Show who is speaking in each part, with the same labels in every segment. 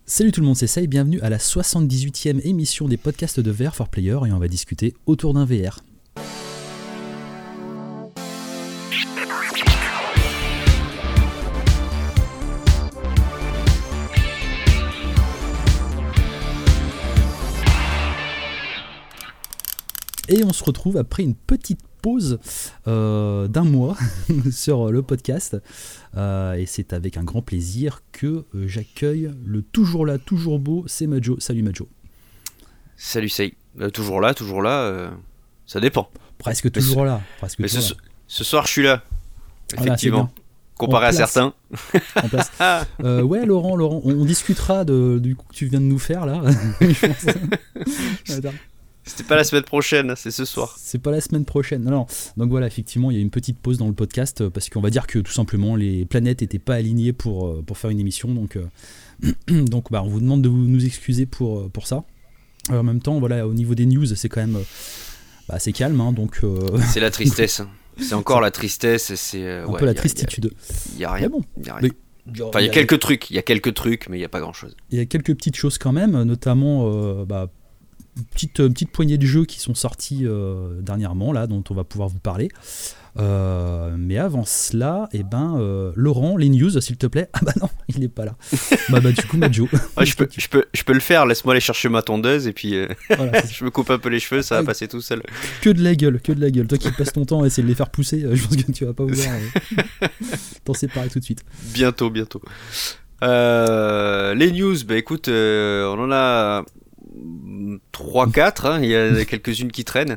Speaker 1: Salut tout le monde, c'est ça et bienvenue à la 78e émission des podcasts de VR for Player et on va discuter autour d'un VR. Et on se retrouve après une petite pause d'un mois sur le podcast et c'est avec un grand plaisir que j'accueille le toujours là, toujours beau, c'est Majo. Salut Majo.
Speaker 2: Salut Say. Toujours là, ça dépend.
Speaker 1: Presque toujours là.
Speaker 2: Mais ce soir je suis là, effectivement.
Speaker 1: Voilà,
Speaker 2: comparé à certains.
Speaker 1: En place. Ouais Laurent, on discutera du coup que tu viens de nous faire là.
Speaker 2: C'était pas la semaine prochaine, c'est ce soir.
Speaker 1: C'est pas la semaine prochaine. Non. Donc voilà, effectivement, il y a une petite pause dans le podcast parce qu'on va dire que tout simplement les planètes n'étaient pas alignées pour faire une émission. Donc on vous demande de nous excuser pour ça. En même temps, voilà, au niveau des news, c'est quand même assez calme. Hein, donc,
Speaker 2: c'est la tristesse. C'est encore la tristesse. C'est
Speaker 1: un peu la tristitude.
Speaker 2: Il n'y a rien.
Speaker 1: Bon.
Speaker 2: Il y a rien. Enfin, il y a quelques trucs, mais il n'y a pas grand-chose.
Speaker 1: Il y a quelques petites choses quand même, notamment... Petite poignée de jeux qui sont sortis dernièrement là, dont on va pouvoir vous parler. Mais avant cela, Laurent, les news, s'il te plaît. Ah bah non, il n'est pas là. Du coup, Majo.
Speaker 2: Ouais, je peux le faire. Laisse-moi aller chercher ma tondeuse et puis voilà, je me coupe un peu les cheveux, ça va passer tout seul.
Speaker 1: Que de la gueule. Toi qui passes ton temps à essayer de les faire pousser, je pense que tu vas pas vouloir t'en séparer tout de suite.
Speaker 2: Bientôt. Les news, écoute, on en a 3-4, hein, il y a quelques-unes qui traînent.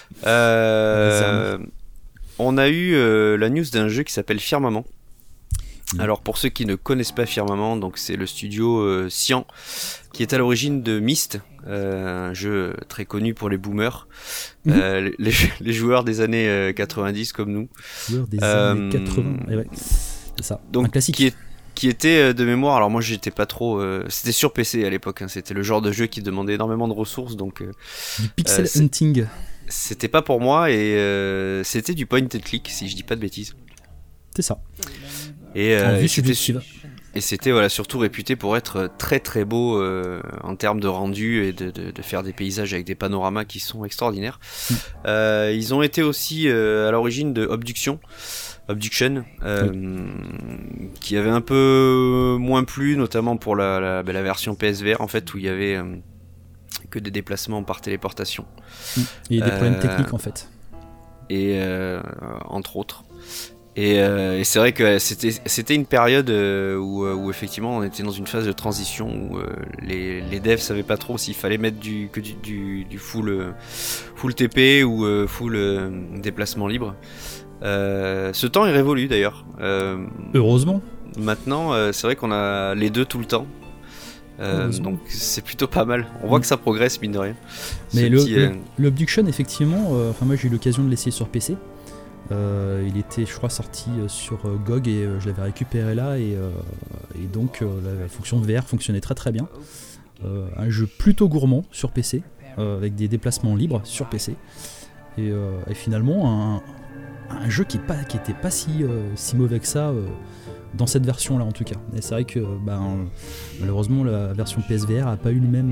Speaker 2: On a eu la news d'un jeu qui s'appelle Firmament. Alors pour ceux qui ne connaissent pas Firmament, donc c'est le studio Cyan qui est à l'origine de Myst, un jeu très connu pour les boomers, les joueurs des années 90 comme nous.
Speaker 1: Joueurs des années 80, ouais, c'est ça.
Speaker 2: Donc,
Speaker 1: un classique.
Speaker 2: Qui était de mémoire, alors moi j'étais pas trop... c'était sur PC à l'époque, hein, c'était le genre de jeu qui demandait énormément de ressources, donc...
Speaker 1: du pixel hunting.
Speaker 2: C'était pas pour moi, et c'était du point and click, si je dis pas de bêtises.
Speaker 1: C'est ça.
Speaker 2: Et c'était voilà, surtout réputé pour être très très beau en termes de rendu, et de faire des paysages avec des panoramas qui sont extraordinaires. Ils ont été aussi à l'origine de Obduction, qui avait un peu moins plu, notamment pour la version PSVR en fait, où il y avait que des déplacements par téléportation.
Speaker 1: Et des problèmes techniques en fait.
Speaker 2: Et entre autres. Et c'est vrai que c'était une période où effectivement on était dans une phase de transition où les devs savaient pas trop s'il fallait mettre du full TP ou full déplacement libre. Ce temps est révolu d'ailleurs.
Speaker 1: Heureusement.
Speaker 2: Maintenant, c'est vrai qu'on a les deux tout le temps. Donc c'est plutôt pas mal. On voit que ça progresse mine de rien.
Speaker 1: Mais l'Obduction, effectivement, moi j'ai eu l'occasion de l'essayer sur PC. Il était, je crois, sorti sur GOG et je l'avais récupéré là et donc la fonction de VR fonctionnait très très bien. Un jeu plutôt gourmand sur PC, avec des déplacements libres sur PC et finalement un jeu qui était pas si mauvais que ça dans cette version là en tout cas. Et c'est vrai que malheureusement la version PSVR a pas eu le même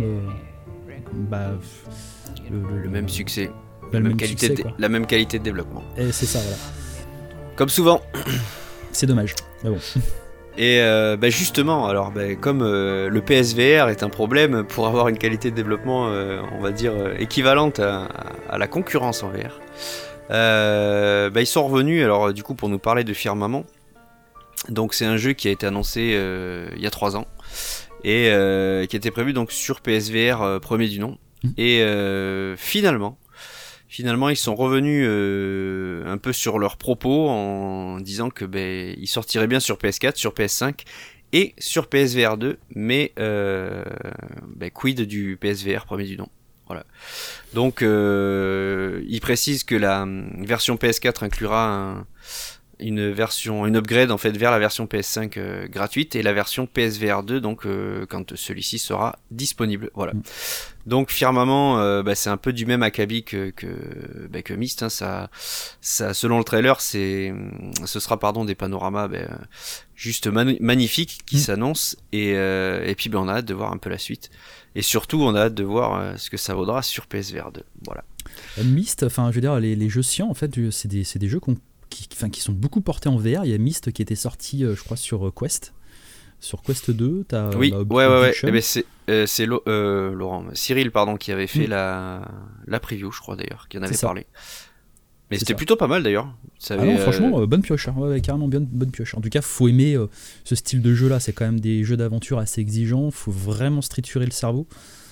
Speaker 2: le même succès.
Speaker 1: La même
Speaker 2: qualité de développement.
Speaker 1: Et c'est ça, voilà.
Speaker 2: Comme souvent.
Speaker 1: C'est dommage, mais bon.
Speaker 2: Et justement, alors comme le PSVR est un problème pour avoir une qualité de développement, on va dire, équivalente à la concurrence en VR, ils sont revenus, alors du coup, pour nous parler de Firmament. Donc c'est un jeu qui a été annoncé il y a 3 ans, et qui était prévu donc sur PSVR premier du nom. Et finalement, ils sont revenus un peu sur leurs propos en disant que ils sortiraient bien sur PS4, sur PS5 et sur PSVR 2, mais quid du PSVR premier du nom. Voilà. Donc ils précisent que la version PS4 inclura une upgrade en fait vers la version PS5 gratuite et la version PSVR 2 donc quand celui-ci sera disponible. Voilà. Donc Firmament, c'est un peu du même acabit que Myst. Hein, ça, selon le trailer, ce sera des panoramas juste magnifiques qui s'annoncent et puis on a hâte de voir un peu la suite. Et surtout, on a hâte de voir ce que ça vaudra sur PSVR 2. Voilà.
Speaker 1: Myst, enfin, je veux dire, les jeux Cyan, en fait, c'est des jeux qui sont beaucoup portés en VR. Il y a Myst qui était sorti, je crois, sur Quest. Sur Quest 2, t'as
Speaker 2: ouais. C'est Laurent, Cyril, qui avait fait la preview, je crois d'ailleurs, qui en avait parlé. Mais c'était plutôt pas mal d'ailleurs.
Speaker 1: Non, franchement, bonne pioche. Hein. Ouais, carrément bonne pioche. En tout cas, faut aimer ce style de jeu-là. C'est quand même des jeux d'aventure assez exigeants. Faut vraiment se triturer le cerveau.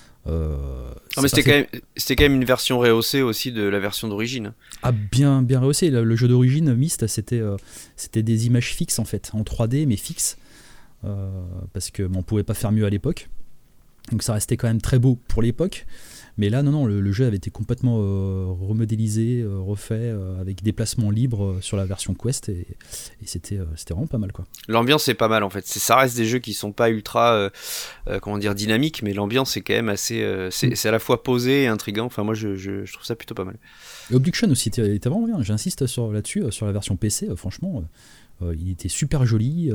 Speaker 2: Mais c'était quand même une version rehaussée aussi de la version d'origine.
Speaker 1: Ah, bien rehaussée. Le jeu d'origine, Myst, c'était des images fixes en fait, en 3D mais fixes. Parce que on pouvait pas faire mieux à l'époque. Donc ça restait quand même très beau pour l'époque. Mais là, non, le jeu avait été complètement remodélisé, refait, avec des placements libres sur la version Quest, et c'était vraiment pas mal, quoi.
Speaker 2: L'ambiance est pas mal, en fait. Ça reste des jeux qui sont pas ultra, dynamiques, mais l'ambiance est quand même assez... c'est à la fois posé et intriguant. Enfin, moi, je trouve ça plutôt pas mal.
Speaker 1: Et Obduction aussi, était vraiment bien. J'insiste là-dessus, sur la version PC, franchement, il était super joli,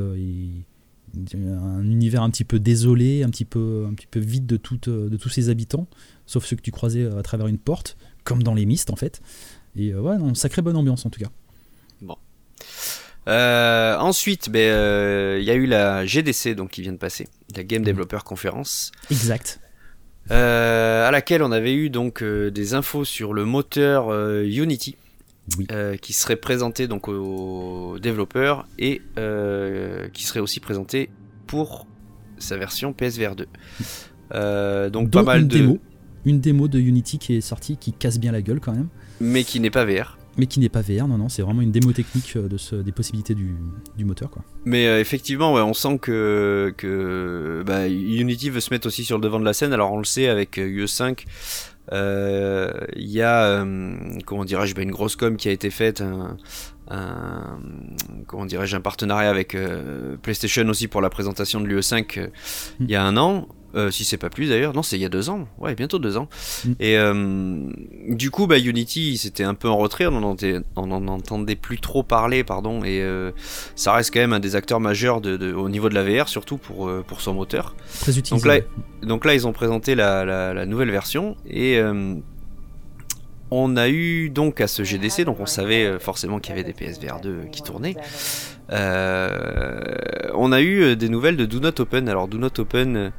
Speaker 1: un univers un petit peu désolé, un petit peu vide de tous ses habitants, sauf ceux que tu croisais à travers une porte, comme dans les Myst en fait. Et sacrée bonne ambiance en tout cas.
Speaker 2: Bon. Ensuite, il y a eu la GDC donc qui vient de passer, la Game Developer Conference.
Speaker 1: Exact.
Speaker 2: À laquelle on avait eu donc des infos sur le moteur Unity. Oui. Qui serait présenté donc aux développeurs et qui serait aussi présenté pour sa version PSVR 2. Donc pas mal
Speaker 1: une démo de Unity qui est sortie, qui casse bien la gueule quand même.
Speaker 2: Mais qui n'est pas VR.
Speaker 1: Non, c'est vraiment une démo technique des possibilités du moteur, quoi.
Speaker 2: Mais effectivement, on sent que Unity veut se mettre aussi sur le devant de la scène. Alors on le sait avec UE5. Il y a une grosse com qui a été faite, un partenariat avec PlayStation aussi pour la présentation de l'UE5 il y a 1 an, si c'est pas plus d'ailleurs, non c'est il y a 2 ans, ouais bientôt 2 ans. Et du coup Unity c'était un peu en retrait, on en entendait plus trop parler et ça reste quand même un des acteurs majeurs au niveau de la VR, surtout pour son moteur.
Speaker 1: Très utilisé.
Speaker 2: Donc là ils ont présenté la nouvelle version et on a eu donc à ce GDC, donc on savait forcément qu'il y avait des PSVR 2 qui tournaient. On a eu des nouvelles de Do Not Open. Alors Do Not Open,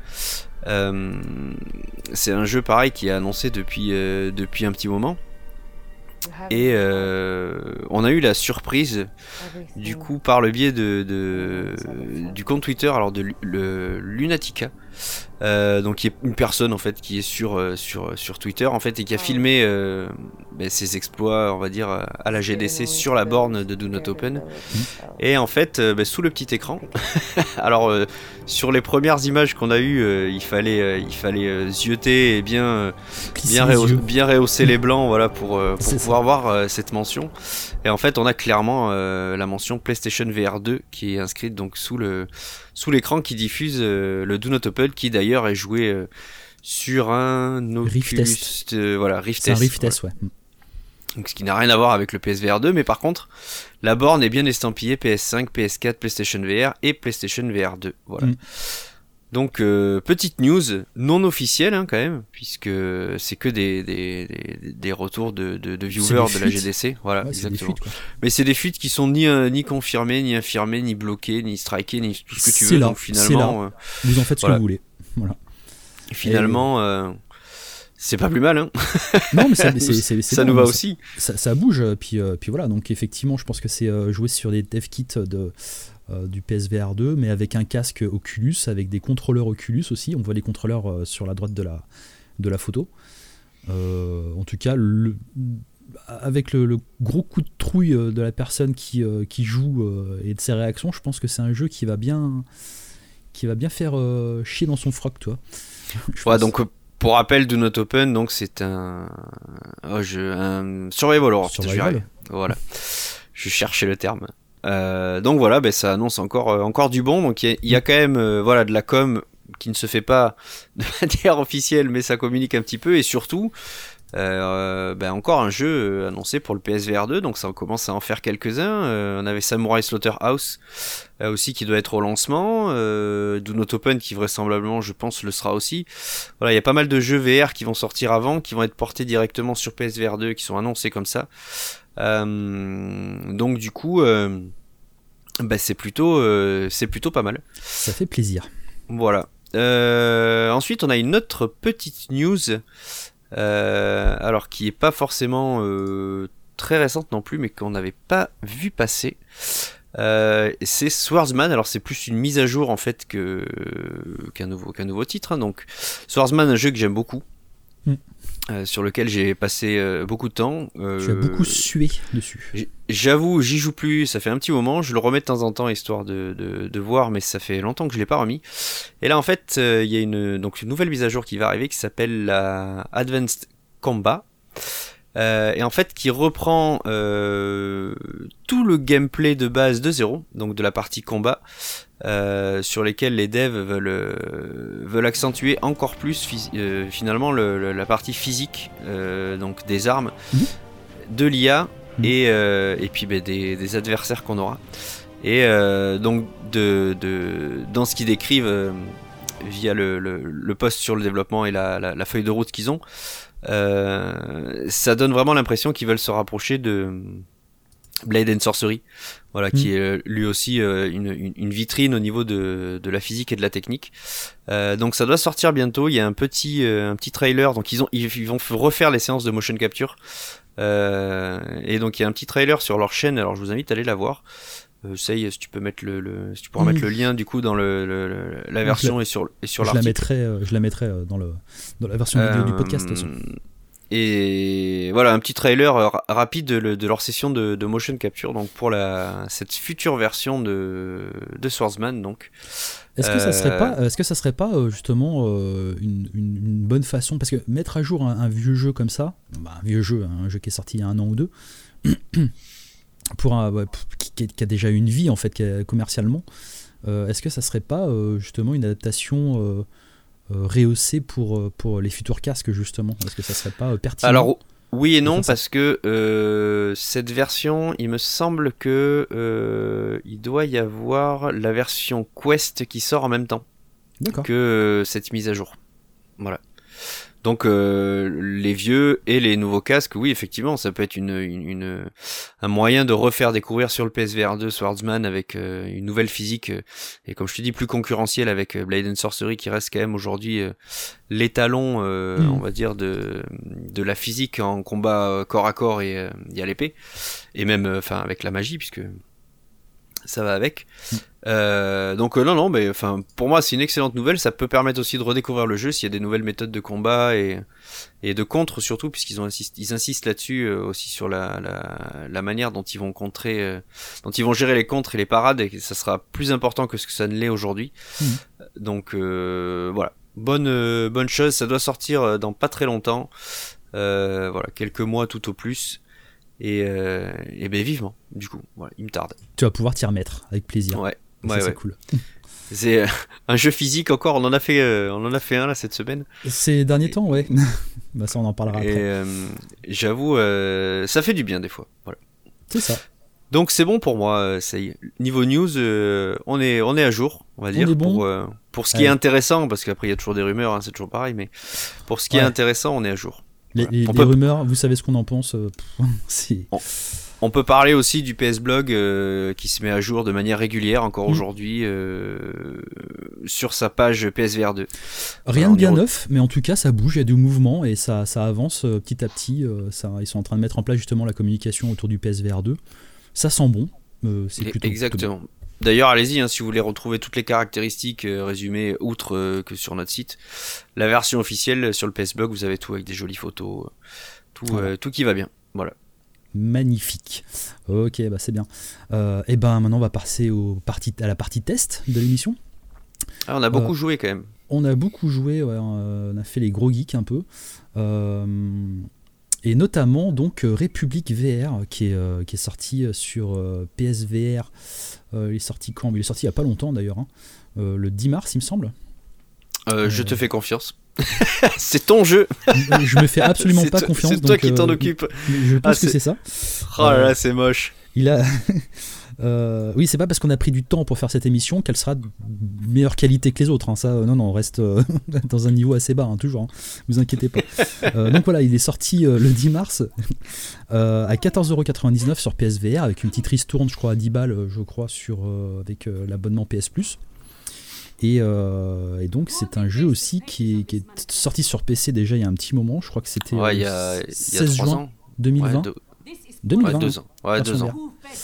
Speaker 2: c'est un jeu pareil qui est annoncé depuis un petit moment. Et on a eu la surprise du coup par le biais du compte Twitter de Lunatica, donc qui est une personne en fait qui est sur Twitter en fait et qui a filmé ses exploits on va dire à la GDC sur la borne de Do Not Open. Et en fait sous le petit écran alors sur les premières images qu'on a eues il fallait zioter et bien rehausser les blancs pour pouvoir voir cette mention. Et en fait on a clairement la mention PlayStation VR 2 qui est inscrite donc sous l'écran qui diffuse le Do Not Open, qui d'ailleurs est joué sur un
Speaker 1: Rift Test.
Speaker 2: C'est un
Speaker 1: Rift Test, ouais.
Speaker 2: Donc, ce qui n'a rien à voir avec le PSVR 2, mais par contre, la borne est bien estampillée PS5, PS4, PlayStation VR et PlayStation VR 2. Voilà. Donc, petite news non officielle quand même, puisque c'est que des retours de viewers de la GDC. Voilà,
Speaker 1: ouais,
Speaker 2: exactement.
Speaker 1: Fuites,
Speaker 2: mais c'est des fuites qui sont ni confirmées, ni infirmées, ni bloquées, ni strikées, ni tout ce que tu veux. Donc finalement,
Speaker 1: vous en faites ce que vous voulez. Voilà.
Speaker 2: Et finalement, c'est pas plus mal, hein.
Speaker 1: Non, mais ça
Speaker 2: nous va aussi.
Speaker 1: Ça bouge, puis voilà. Donc effectivement, je pense que c'est joué sur des dev kits du PSVR 2, mais avec un casque Oculus, avec des contrôleurs Oculus aussi. On voit les contrôleurs sur la droite de la photo. En tout cas, avec le gros coup de trouille de la personne qui joue et de ses réactions, je pense que c'est un jeu qui va bien faire chier dans son froc, toi.
Speaker 2: Donc pour rappel, Do Not Open, donc c'est un survival horror. Voilà, je cherchais le terme. Donc voilà, ça annonce encore du bon. Donc il y a quand même de la com qui ne se fait pas de manière officielle, mais ça communique un petit peu. Et surtout, encore un jeu annoncé pour le PSVR 2, donc ça commence à en faire quelques-uns. On avait Samurai Slaughterhouse aussi qui doit être au lancement, Do Not Open qui vraisemblablement je pense le sera aussi. Voilà, il y a pas mal de jeux VR qui vont sortir avant, qui vont être portés directement sur PSVR 2, qui sont annoncés comme ça. Donc du coup c'est plutôt pas mal.
Speaker 1: Ça fait plaisir.
Speaker 2: Voilà. Ensuite on a une autre petite news alors qui est pas forcément très récente non plus, mais qu'on n'avait pas vu passer. C'est Swordsman. Alors c'est plus une mise à jour en fait qu'un nouveau titre, hein. Donc Swordsman, un jeu que j'aime beaucoup, sur lequel j'ai passé beaucoup de temps.
Speaker 1: Tu as beaucoup sué dessus.
Speaker 2: J'avoue, j'y joue plus, ça fait un petit moment. Je le remets de temps en temps histoire de voir, mais ça fait longtemps que je l'ai pas remis. Et là en fait il y a une nouvelle mise à jour qui va arriver, qui s'appelle la Advanced Combat, et en fait qui reprend tout le gameplay de base de zéro, donc de la partie combat, sur lesquels les devs veulent accentuer encore plus finalement la partie physique, donc des armes, de l'IA, et puis des adversaires qu'on aura. Et donc dans ce qu'ils décrivent via le post sur le développement et la feuille de route qu'ils ont, ça donne vraiment l'impression qu'ils veulent se rapprocher de Blade and Sorcery, voilà, qui est lui aussi une vitrine au niveau de la physique et de la technique. Donc ça doit sortir bientôt. Il y a un petit trailer. Donc ils vont refaire les séances de motion capture. Et donc il y a un petit trailer sur leur chaîne. Alors je vous invite à aller la voir. Ça y est, si tu peux mettre si tu pourras mettre le lien du coup dans la version et sur l'article.
Speaker 1: Je la mettrai dans la version vidéo du podcast. De toute façon.
Speaker 2: Et voilà, un petit trailer rapide de leur session de motion capture, donc pour cette future version de Swordsman. Donc
Speaker 1: est-ce que ça serait pas justement une bonne façon, parce que mettre à jour un vieux jeu comme ça, un vieux jeu, un jeu qui est sorti il y a 1 an ou 2 qui a déjà une vie en fait commercialement, est-ce que ça serait pas justement une adaptation rehaussée pour les futurs casques justement? Est-ce que ça serait pas pertinent?
Speaker 2: Alors oui et non, parce que cette version, il me semble que il doit y avoir la version Quest qui sort en même temps que cette mise à jour. Voilà. Donc les vieux et les nouveaux casques, oui effectivement, ça peut être un moyen de refaire découvrir sur le PSVR 2 Swordsman avec une nouvelle physique, et comme je te dis plus concurrentielle avec Blade and Sorcery, qui reste quand même aujourd'hui l'étalon, on va dire de la physique en combat corps à corps et à l'épée, et même avec la magie puisque ça va avec. Donc non, mais pour moi c'est une excellente nouvelle. Ça peut permettre aussi de redécouvrir le jeu s'il y a des nouvelles méthodes de combat et de contre surtout, puisqu'ils insistent là-dessus aussi sur la manière dont ils vont contrer, dont ils vont gérer les contres et les parades, et ça sera plus important que ce que ça ne l'est aujourd'hui. Donc voilà, bonne chose. Ça doit sortir dans pas très longtemps, voilà, quelques mois tout au plus. Et vivement, du coup, voilà, il me tarde.
Speaker 1: Tu vas pouvoir t'y remettre avec plaisir.
Speaker 2: Ouais,
Speaker 1: c'est cool.
Speaker 2: C'est un jeu physique encore, on en a fait un là cette semaine.
Speaker 1: Ces derniers temps, ouais. Ça on en parlera après.
Speaker 2: Et j'avoue, ça fait du bien des fois. Voilà.
Speaker 1: C'est ça.
Speaker 2: Donc c'est bon pour moi, ça y est. Niveau news, on est à jour, on va dire.
Speaker 1: On est bon.
Speaker 2: Pour ce qui est intéressant, parce qu'après il y a toujours des rumeurs, hein, c'est toujours pareil, mais pour ce qui est intéressant, on est à jour.
Speaker 1: Les rumeurs, vous savez ce qu'on en pense.
Speaker 2: On peut parler aussi du PS Blog qui se met à jour de manière régulière encore aujourd'hui sur sa page PSVR 2.
Speaker 1: Rien de bien neuf, mais en tout cas ça bouge, il y a du mouvement et ça avance petit à petit. Ils sont en train de mettre en place justement la communication autour du PSVR 2. Ça sent bon.
Speaker 2: Exactement. Plutôt bon. D'ailleurs, allez-y, si vous voulez retrouver toutes les caractéristiques résumées outre que sur notre site. La version officielle sur le PS Blog, vous avez tout avec des jolies photos, tout qui va bien. Voilà.
Speaker 1: Magnifique. Ok, c'est bien. Et maintenant on va passer à la partie test de l'émission.
Speaker 2: On a beaucoup joué quand même.
Speaker 1: On a beaucoup joué, on a fait les gros geeks un peu. Et notamment donc République VR qui est sorti sur PSVR. Il est sorti quand ? Il est sorti il n'y a pas longtemps d'ailleurs, hein. Le 10 mars il me semble.
Speaker 2: Je te fais confiance. C'est ton jeu.
Speaker 1: Je me fais absolument pas confiance.
Speaker 2: C'est toi qui t'en occupe.
Speaker 1: Je pense que c'est ça.
Speaker 2: Oh là là, c'est moche.
Speaker 1: Il a... oui, c'est pas parce qu'on a pris du temps pour faire cette émission qu'elle sera de meilleure qualité que les autres, hein. Ça, non, on reste dans un niveau assez bas, hein, toujours, hein. Vous inquiétez pas. Donc voilà, il est sorti le 10 mars à 14,99€ sur PSVR avec une petite ristourne, je crois, à 10 balles, avec l'abonnement PS Plus. Et donc c'est un jeu aussi qui est sorti sur PC déjà il y a un petit moment, je crois que c'était
Speaker 2: il y a
Speaker 1: 16
Speaker 2: 3
Speaker 1: juin
Speaker 2: ans.
Speaker 1: 2020.
Speaker 2: 2020. 2 ans.
Speaker 1: Ouais,
Speaker 2: 2 ans.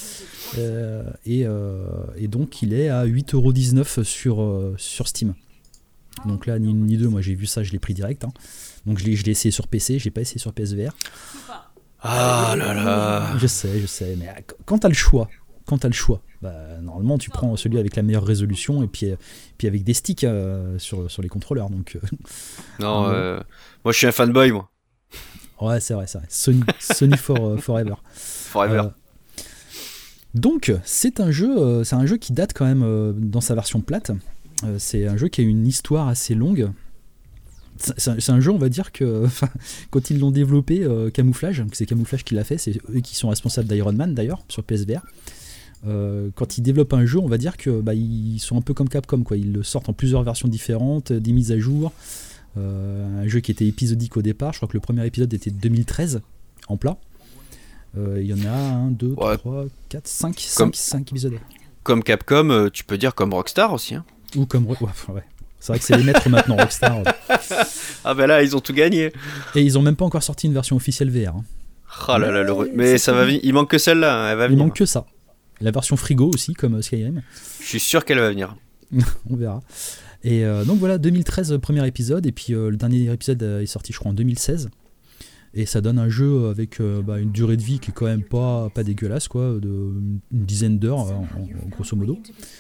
Speaker 1: Et donc il est à 8,19€ sur Steam. Donc là, ni une ni deux, moi j'ai vu ça, je l'ai pris direct, hein. Donc je l'ai essayé sur PC, j'ai pas essayé sur PSVR.
Speaker 2: Ah là là.
Speaker 1: Je sais, mais quand t'as le choix, normalement tu prends celui avec la meilleure résolution et puis avec des sticks sur les contrôleurs. Donc,
Speaker 2: non, moi je suis un fanboy, moi.
Speaker 1: Ouais, c'est vrai. Sony forever.
Speaker 2: Forever.
Speaker 1: Donc c'est un jeu qui date quand même dans sa version plate. C'est un jeu qui a une histoire assez longue. C'est un jeu, on va dire que quand ils l'ont développé, Camouflage, c'est Camouflage qui l'a fait, c'est eux qui sont responsables d'Iron Man d'ailleurs sur PSVR. Quand ils développent un jeu, on va dire que ils sont un peu comme Capcom, quoi. Ils le sortent en plusieurs versions différentes, des mises à jour. Un jeu qui était épisodique au départ. Je crois que le premier épisode était 2013 en plat. Il y en a 1, 2, 3, 4, 5 épisodes.
Speaker 2: Comme Capcom, tu peux dire comme Rockstar aussi, hein.
Speaker 1: Ou comme ouais. C'est vrai que c'est les maîtres maintenant, Rockstar.
Speaker 2: Ah ben là, ils ont tout gagné.
Speaker 1: Et ils ont même pas encore sorti une version officielle VR, hein.
Speaker 2: Oh là là, mais ça va venir. Il manque que celle-là, hein. Elle va venir.
Speaker 1: Il manque que ça. La version frigo aussi, comme Skyrim.
Speaker 2: Je suis sûr qu'elle va venir.
Speaker 1: On verra. Et donc voilà, 2013, premier épisode. Et puis le dernier épisode est sorti, je crois, en 2016. Et ça donne un jeu avec une durée de vie qui est quand même pas dégueulasse, quoi, une dizaine d'heures, grosso modo.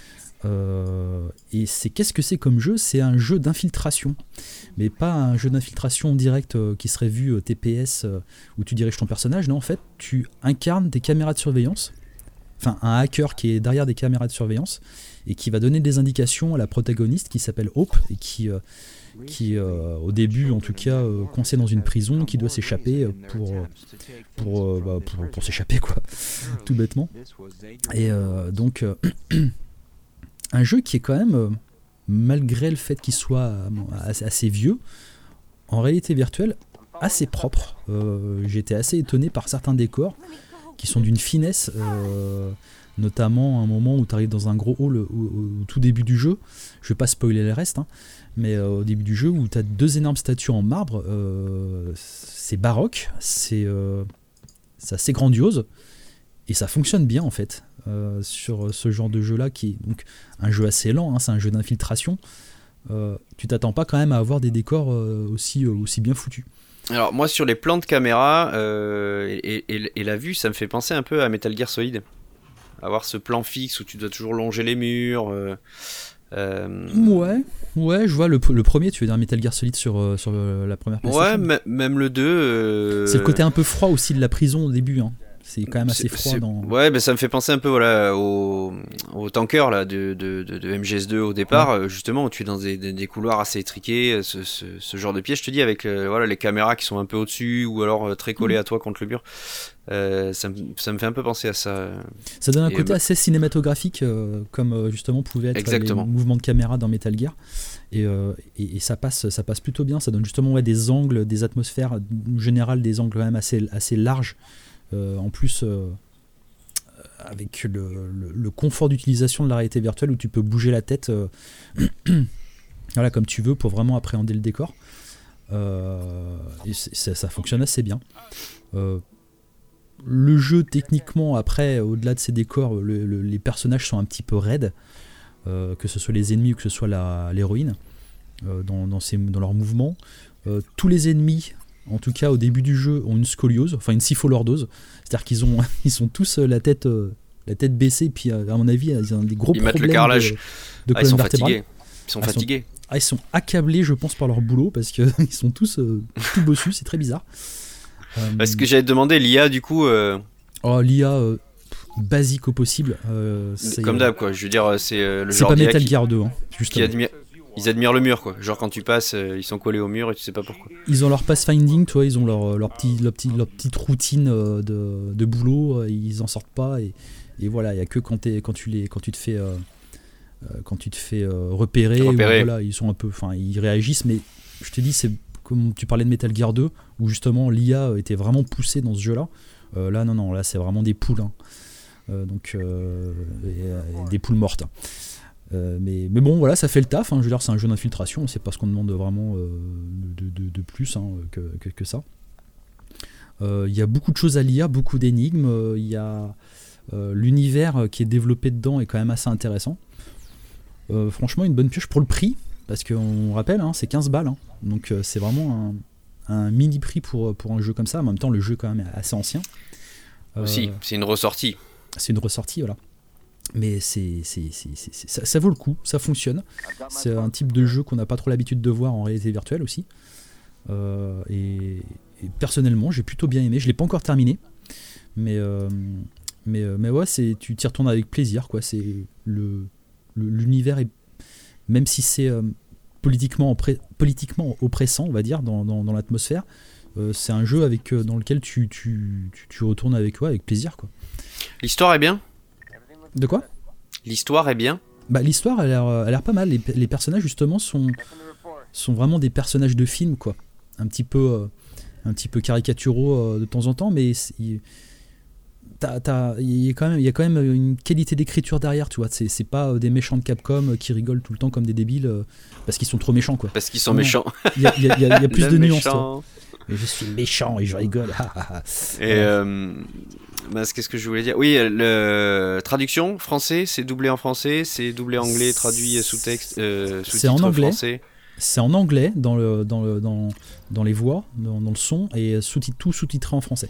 Speaker 1: Et qu'est-ce que c'est comme jeu ? C'est un jeu d'infiltration, mais pas un jeu d'infiltration direct qui serait vu TPS où tu diriges ton personnage. Non, en fait, tu incarnes des caméras de surveillance, enfin un hacker qui est derrière des caméras de surveillance et qui va donner des indications à la protagoniste qui s'appelle Hope et qui au début en tout cas coincée dans une prison, qui doit s'échapper pour s'échapper, quoi, tout bêtement. Et donc un jeu qui est quand même, malgré le fait qu'il soit assez vieux, en réalité virtuelle, assez propre. J'ai été assez étonné par certains décors qui sont d'une finesse, notamment un moment où tu arrives dans un gros hall au tout début du jeu. Je vais pas spoiler le reste, hein, mais au début du jeu où tu as 2 énormes statues en marbre, c'est baroque, c'est assez grandiose et ça fonctionne bien en fait. Sur ce genre de jeu là qui est donc un jeu assez lent, hein, c'est un jeu d'infiltration, tu t'attends pas quand même à avoir des décors aussi bien foutus.
Speaker 2: Alors moi sur les plans de caméra et la vue, ça me fait penser un peu à Metal Gear Solid, avoir ce plan fixe où tu dois toujours longer les murs.
Speaker 1: Ouais, je vois le premier, tu veux dire Metal Gear Solid sur la première PlayStation.
Speaker 2: Ouais, même le 2.
Speaker 1: C'est le côté un peu froid aussi de la prison au début, hein. C'est quand même assez froid dans...
Speaker 2: Ouais, mais ça me fait penser un peu au tanker là, de MGS2 au départ, justement, où tu es dans des couloirs assez étriqués, ce genre de piège, je te dis, avec les caméras qui sont un peu au-dessus, ou alors très collées à toi contre le mur. Ça me fait un peu penser à ça. Ça
Speaker 1: donne un côté assez cinématographique, comme justement pouvaient être
Speaker 2: Exactement.
Speaker 1: les mouvements de caméra dans Metal Gear. Et ça passe plutôt bien. Ça donne justement des angles, des atmosphères, en général des angles quand même assez larges. En plus avec le confort d'utilisation de la réalité virtuelle où tu peux bouger la tête voilà, comme tu veux pour vraiment appréhender le décor, et ça fonctionne assez bien. Le jeu techniquement, après, au-delà de ces décors, les personnages sont un petit peu raides, que ce soit les ennemis ou que ce soit l'héroïne, dans leurs mouvements. Tous les ennemis, en tout cas au début du jeu, ont une scoliose, enfin une sypholordose, c'est-à-dire qu'ils sont tous la tête baissée, puis à mon avis ils ont des gros problèmes
Speaker 2: le carrelage.
Speaker 1: de colonne vertébrale.
Speaker 2: Ils sont fatigués.
Speaker 1: Ils sont accablés, je pense, par leur boulot, parce qu'ils sont tous tout bossus, c'est très bizarre.
Speaker 2: Parce que j'allais te demander, l'IA du coup...
Speaker 1: l'IA basique au possible.
Speaker 2: Comme d'hab quoi, je veux dire, c'est le
Speaker 1: c'est
Speaker 2: genre
Speaker 1: pas
Speaker 2: d'IA
Speaker 1: Metal Gear 2, hein, justement.
Speaker 2: Ils admirent le mur quoi, genre quand tu passes, ils sont collés au mur et tu sais pas pourquoi.
Speaker 1: Ils ont leur pathfinding, toi, ils ont leur petite routine de boulot, ils en sortent pas et voilà, il y a que quand tu te fais repérer. Voilà, ils sont un peu, enfin ils réagissent, mais je te dis, c'est comme tu parlais de Metal Gear 2 où justement l'IA était vraiment poussée dans ce jeu-là. Là non, là c'est vraiment des poules, hein. Donc des poules mortes. Mais bon, voilà, ça fait le taf, hein. Je veux dire, c'est un jeu d'infiltration, c'est pas ce qu'on demande vraiment de plus, hein, que ça. Il y a beaucoup de choses à lire, beaucoup d'énigmes. Il y a l'univers qui est développé dedans est quand même assez intéressant. Franchement, une bonne pioche pour le prix, parce qu'on rappelle, hein, c'est 15 balles, hein. Donc c'est vraiment un mini prix pour un jeu comme ça. En même temps, le jeu quand même est assez ancien.
Speaker 2: Aussi, c'est une ressortie.
Speaker 1: C'est une ressortie, voilà. Mais ça vaut le coup, ça fonctionne. C'est un type de jeu qu'on n'a pas trop l'habitude de voir en réalité virtuelle aussi. Et personnellement, j'ai plutôt bien aimé. Je l'ai pas encore terminé, mais ouais, tu t'y retournes avec plaisir, quoi. C'est l'univers est, même si c'est politiquement oppressant, on va dire, dans l'atmosphère. C'est un jeu dans lequel tu retournes avec plaisir, quoi.
Speaker 2: L'histoire est bien.
Speaker 1: De quoi ?
Speaker 2: L'histoire est bien.
Speaker 1: Bah, l'histoire elle a l'air pas mal. Les personnages justement sont vraiment des personnages de film, quoi. Un petit peu caricaturaux de temps en temps, mais il y a quand même une qualité d'écriture derrière, tu vois. C'est pas des méchants de Capcom qui rigolent tout le temps comme des débiles parce qu'ils sont trop méchants, quoi.
Speaker 2: Parce qu'ils sont méchants.
Speaker 1: Il y a plus de nuances, toi. Mais je suis méchant et je rigole.
Speaker 2: Et qu'est-ce que je voulais dire ? Oui, traduction français, c'est doublé en français, c'est doublé anglais, traduit sous-texte,
Speaker 1: c'est en anglais.
Speaker 2: Français.
Speaker 1: C'est en anglais dans les voix, dans le son, et tout sous-titré en français.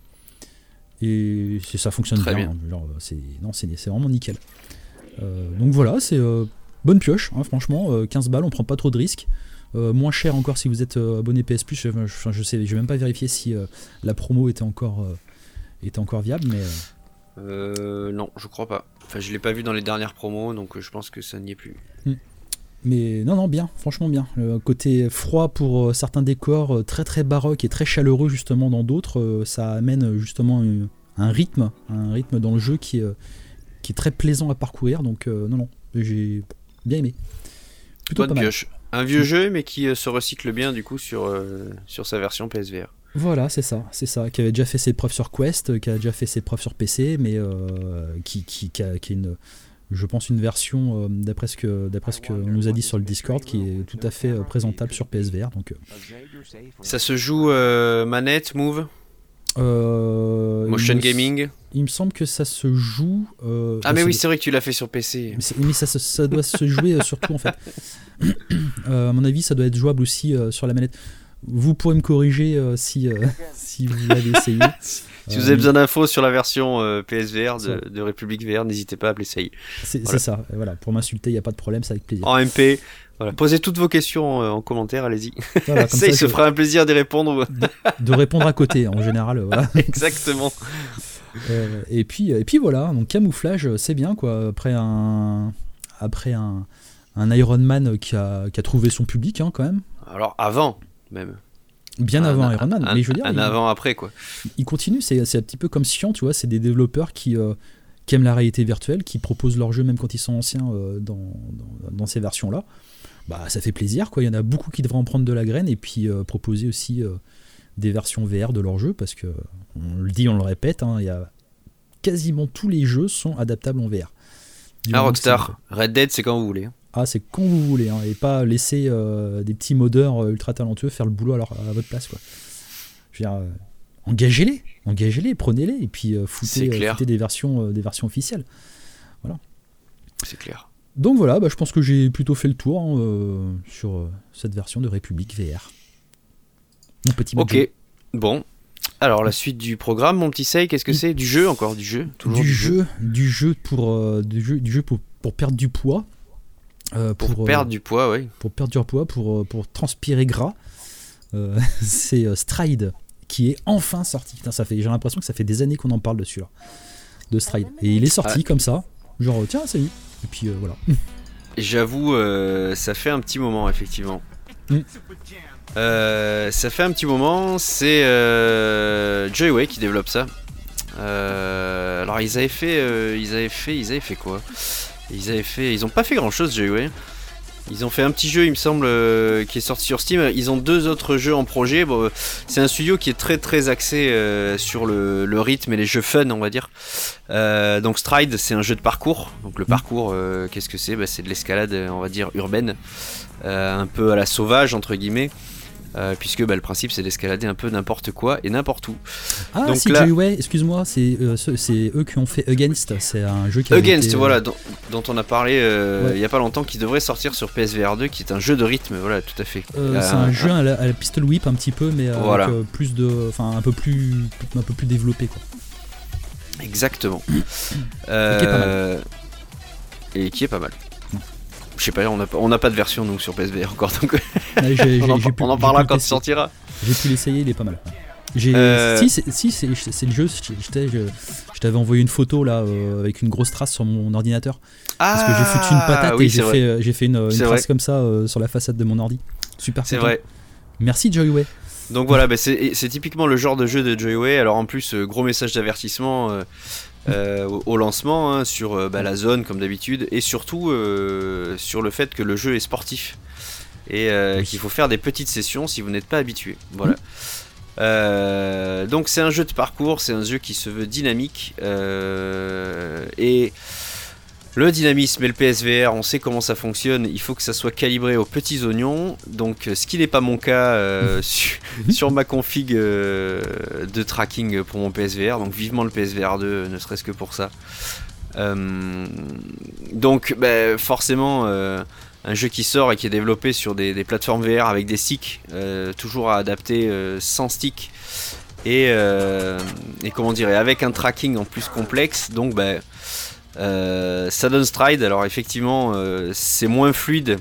Speaker 1: Et ça fonctionne
Speaker 2: très
Speaker 1: bien. Genre, c'est vraiment nickel. Donc voilà, c'est bonne pioche, hein, franchement. 15 balles, on prend pas trop de risques. Moins cher encore si vous êtes abonné PS Plus. Je sais, je vais même pas vérifier si la promo était encore viable, mais
Speaker 2: non, je crois pas. Enfin, je l'ai pas vu dans les dernières promos, donc je pense que ça n'y est plus.
Speaker 1: Mais non, bien, franchement bien. Le côté froid pour certains décors, très très baroque et très chaleureux justement dans d'autres, ça amène justement un rythme dans le jeu qui est très plaisant à parcourir. Donc non, j'ai bien aimé. Plutôt
Speaker 2: bonne
Speaker 1: pas mal.
Speaker 2: pioche. Un vieux jeu, mais qui se recycle bien du coup sur sa version PSVR.
Speaker 1: Voilà, c'est ça, qui avait déjà fait ses preuves sur Quest, qui a déjà fait ses preuves sur PC, mais qui a une, je pense, une version, d'après ce qu'on nous a dit sur le Discord, qui est tout à fait présentable sur PSVR. Donc,
Speaker 2: ça se joue manette, move, motion gaming.
Speaker 1: Il me semble que ça se joue...
Speaker 2: mais oui, c'est vrai que tu l'as fait sur PC.
Speaker 1: Mais ça doit se jouer surtout, en fait. À mon avis, ça doit être jouable aussi sur la manette. Vous pourrez me corriger si vous l'avez essayé.
Speaker 2: Si vous avez besoin d'infos sur la version PSVR de République VR, n'hésitez pas à appeler Saï.
Speaker 1: C'est ça, voilà. Pour m'insulter, il n'y a pas de problème, c'est avec plaisir.
Speaker 2: En MP, voilà. Posez toutes vos questions en commentaire, allez-y. Voilà, ça, il se fera un plaisir d'y répondre.
Speaker 1: De répondre à côté, en général. Voilà.
Speaker 2: Exactement.
Speaker 1: Et puis voilà, donc camouflage, c'est bien, quoi. Après un Iron Man qui a trouvé son public, hein, quand même.
Speaker 2: Alors avant, même.
Speaker 1: Bien avant Iron Man, mais je veux dire,
Speaker 2: avant-après, quoi.
Speaker 1: Il continue, c'est un petit peu comme Cyan, tu vois, c'est des développeurs qui aiment la réalité virtuelle, qui proposent leurs jeux même quand ils sont anciens dans ces versions-là. Bah, ça fait plaisir, quoi. Il y en a beaucoup qui devraient en prendre de la graine et puis proposer aussi des versions VR de leurs jeux, parce que on le dit, on le répète, hein, il y a quasiment tous les jeux sont adaptables en VR.
Speaker 2: Rockstar, Red Dead, c'est quand vous voulez.
Speaker 1: Ah, c'est quand vous voulez, hein, et pas laisser des petits modeurs ultra talentueux faire le boulot à votre place, quoi. Je veux dire, engagez-les, prenez-les, et puis foutez des versions officielles. Voilà.
Speaker 2: C'est clair.
Speaker 1: Donc voilà, je pense que j'ai plutôt fait le tour, hein, sur cette version de République VR. Mon petit
Speaker 2: Ok,
Speaker 1: budget.
Speaker 2: Bon. Alors la suite du programme, mon petit Sei, qu'est-ce que c'est ? Du jeu encore, du jeu, toujours
Speaker 1: du jeu pour perdre du poids.
Speaker 2: Pour perdre du poids, oui.
Speaker 1: Pour perdre du poids, pour transpirer gras. C'est Stride, qui est enfin sorti. Putain, j'ai l'impression que ça fait des années qu'on en parle dessus là, de Stride. Et il est sorti comme ça, genre tiens salut. Et puis voilà.
Speaker 2: J'avoue, ça fait un petit moment effectivement. Ça fait un petit moment, c'est Joyway qui développe ça. Alors ils avaient fait quoi? Ils ont pas fait grand chose Joyway. Ils ont fait un petit jeu, il me semble, qui est sorti sur Steam. Ils ont 2 autres jeux en projet. Bon, c'est un studio qui est très très axé sur le rythme et les jeux fun, on va dire. Donc Stride, c'est un jeu de parcours. Donc le parcours, qu'est-ce que c'est? C'est de l'escalade, on va dire, urbaine. Un peu à la sauvage, entre guillemets. Puisque le principe c'est d'escalader un peu n'importe quoi et n'importe où.
Speaker 1: Ah donc si là... Joyway, excuse-moi, c'est eux qui ont fait Against, c'est un jeu qui a
Speaker 2: Against, été, voilà, dont on a parlé il y a pas longtemps, qui devrait sortir sur PSVR 2, qui est un jeu de rythme, voilà, tout à fait.
Speaker 1: C'est un jeu à la pistol whip un petit peu, mais voilà. Avec plus de, enfin un peu plus développé quoi.
Speaker 2: Exactement. Et qui est pas mal. Je sais pas, on n'a pas de version nous sur PSVR encore, donc on en parlera quand il sortira.
Speaker 1: J'ai pu l'essayer, il est pas mal. Si, c'est le jeu. Je t'avais envoyé une photo là avec une grosse trace sur mon ordinateur. Parce que j'ai foutu une patate et j'ai fait une trace comme ça sur la façade de mon ordi. Super. C'est vrai. Merci Joyway.
Speaker 2: Donc voilà, c'est typiquement le genre de jeu de Joyway. Alors en plus, gros message d'avertissement. Au lancement sur la zone comme d'habitude, et surtout sur le fait que le jeu est sportif et qu'il faut faire des petites sessions si vous n'êtes pas habitué. Voilà. Donc c'est un jeu de parcours, c'est un jeu qui se veut dynamique et le dynamisme et le PSVR, on sait comment ça fonctionne, il faut que ça soit calibré aux petits oignons, donc ce qui n'est pas mon cas sur ma config de tracking pour mon PSVR, donc vivement le PSVR 2, ne serait-ce que pour ça. Donc forcément un jeu qui sort et qui est développé sur des plateformes VR avec des sticks, toujours à adapter sans stick, et comment dire, avec un tracking en plus complexe, donc ça donne Stride. Alors effectivement c'est moins fluide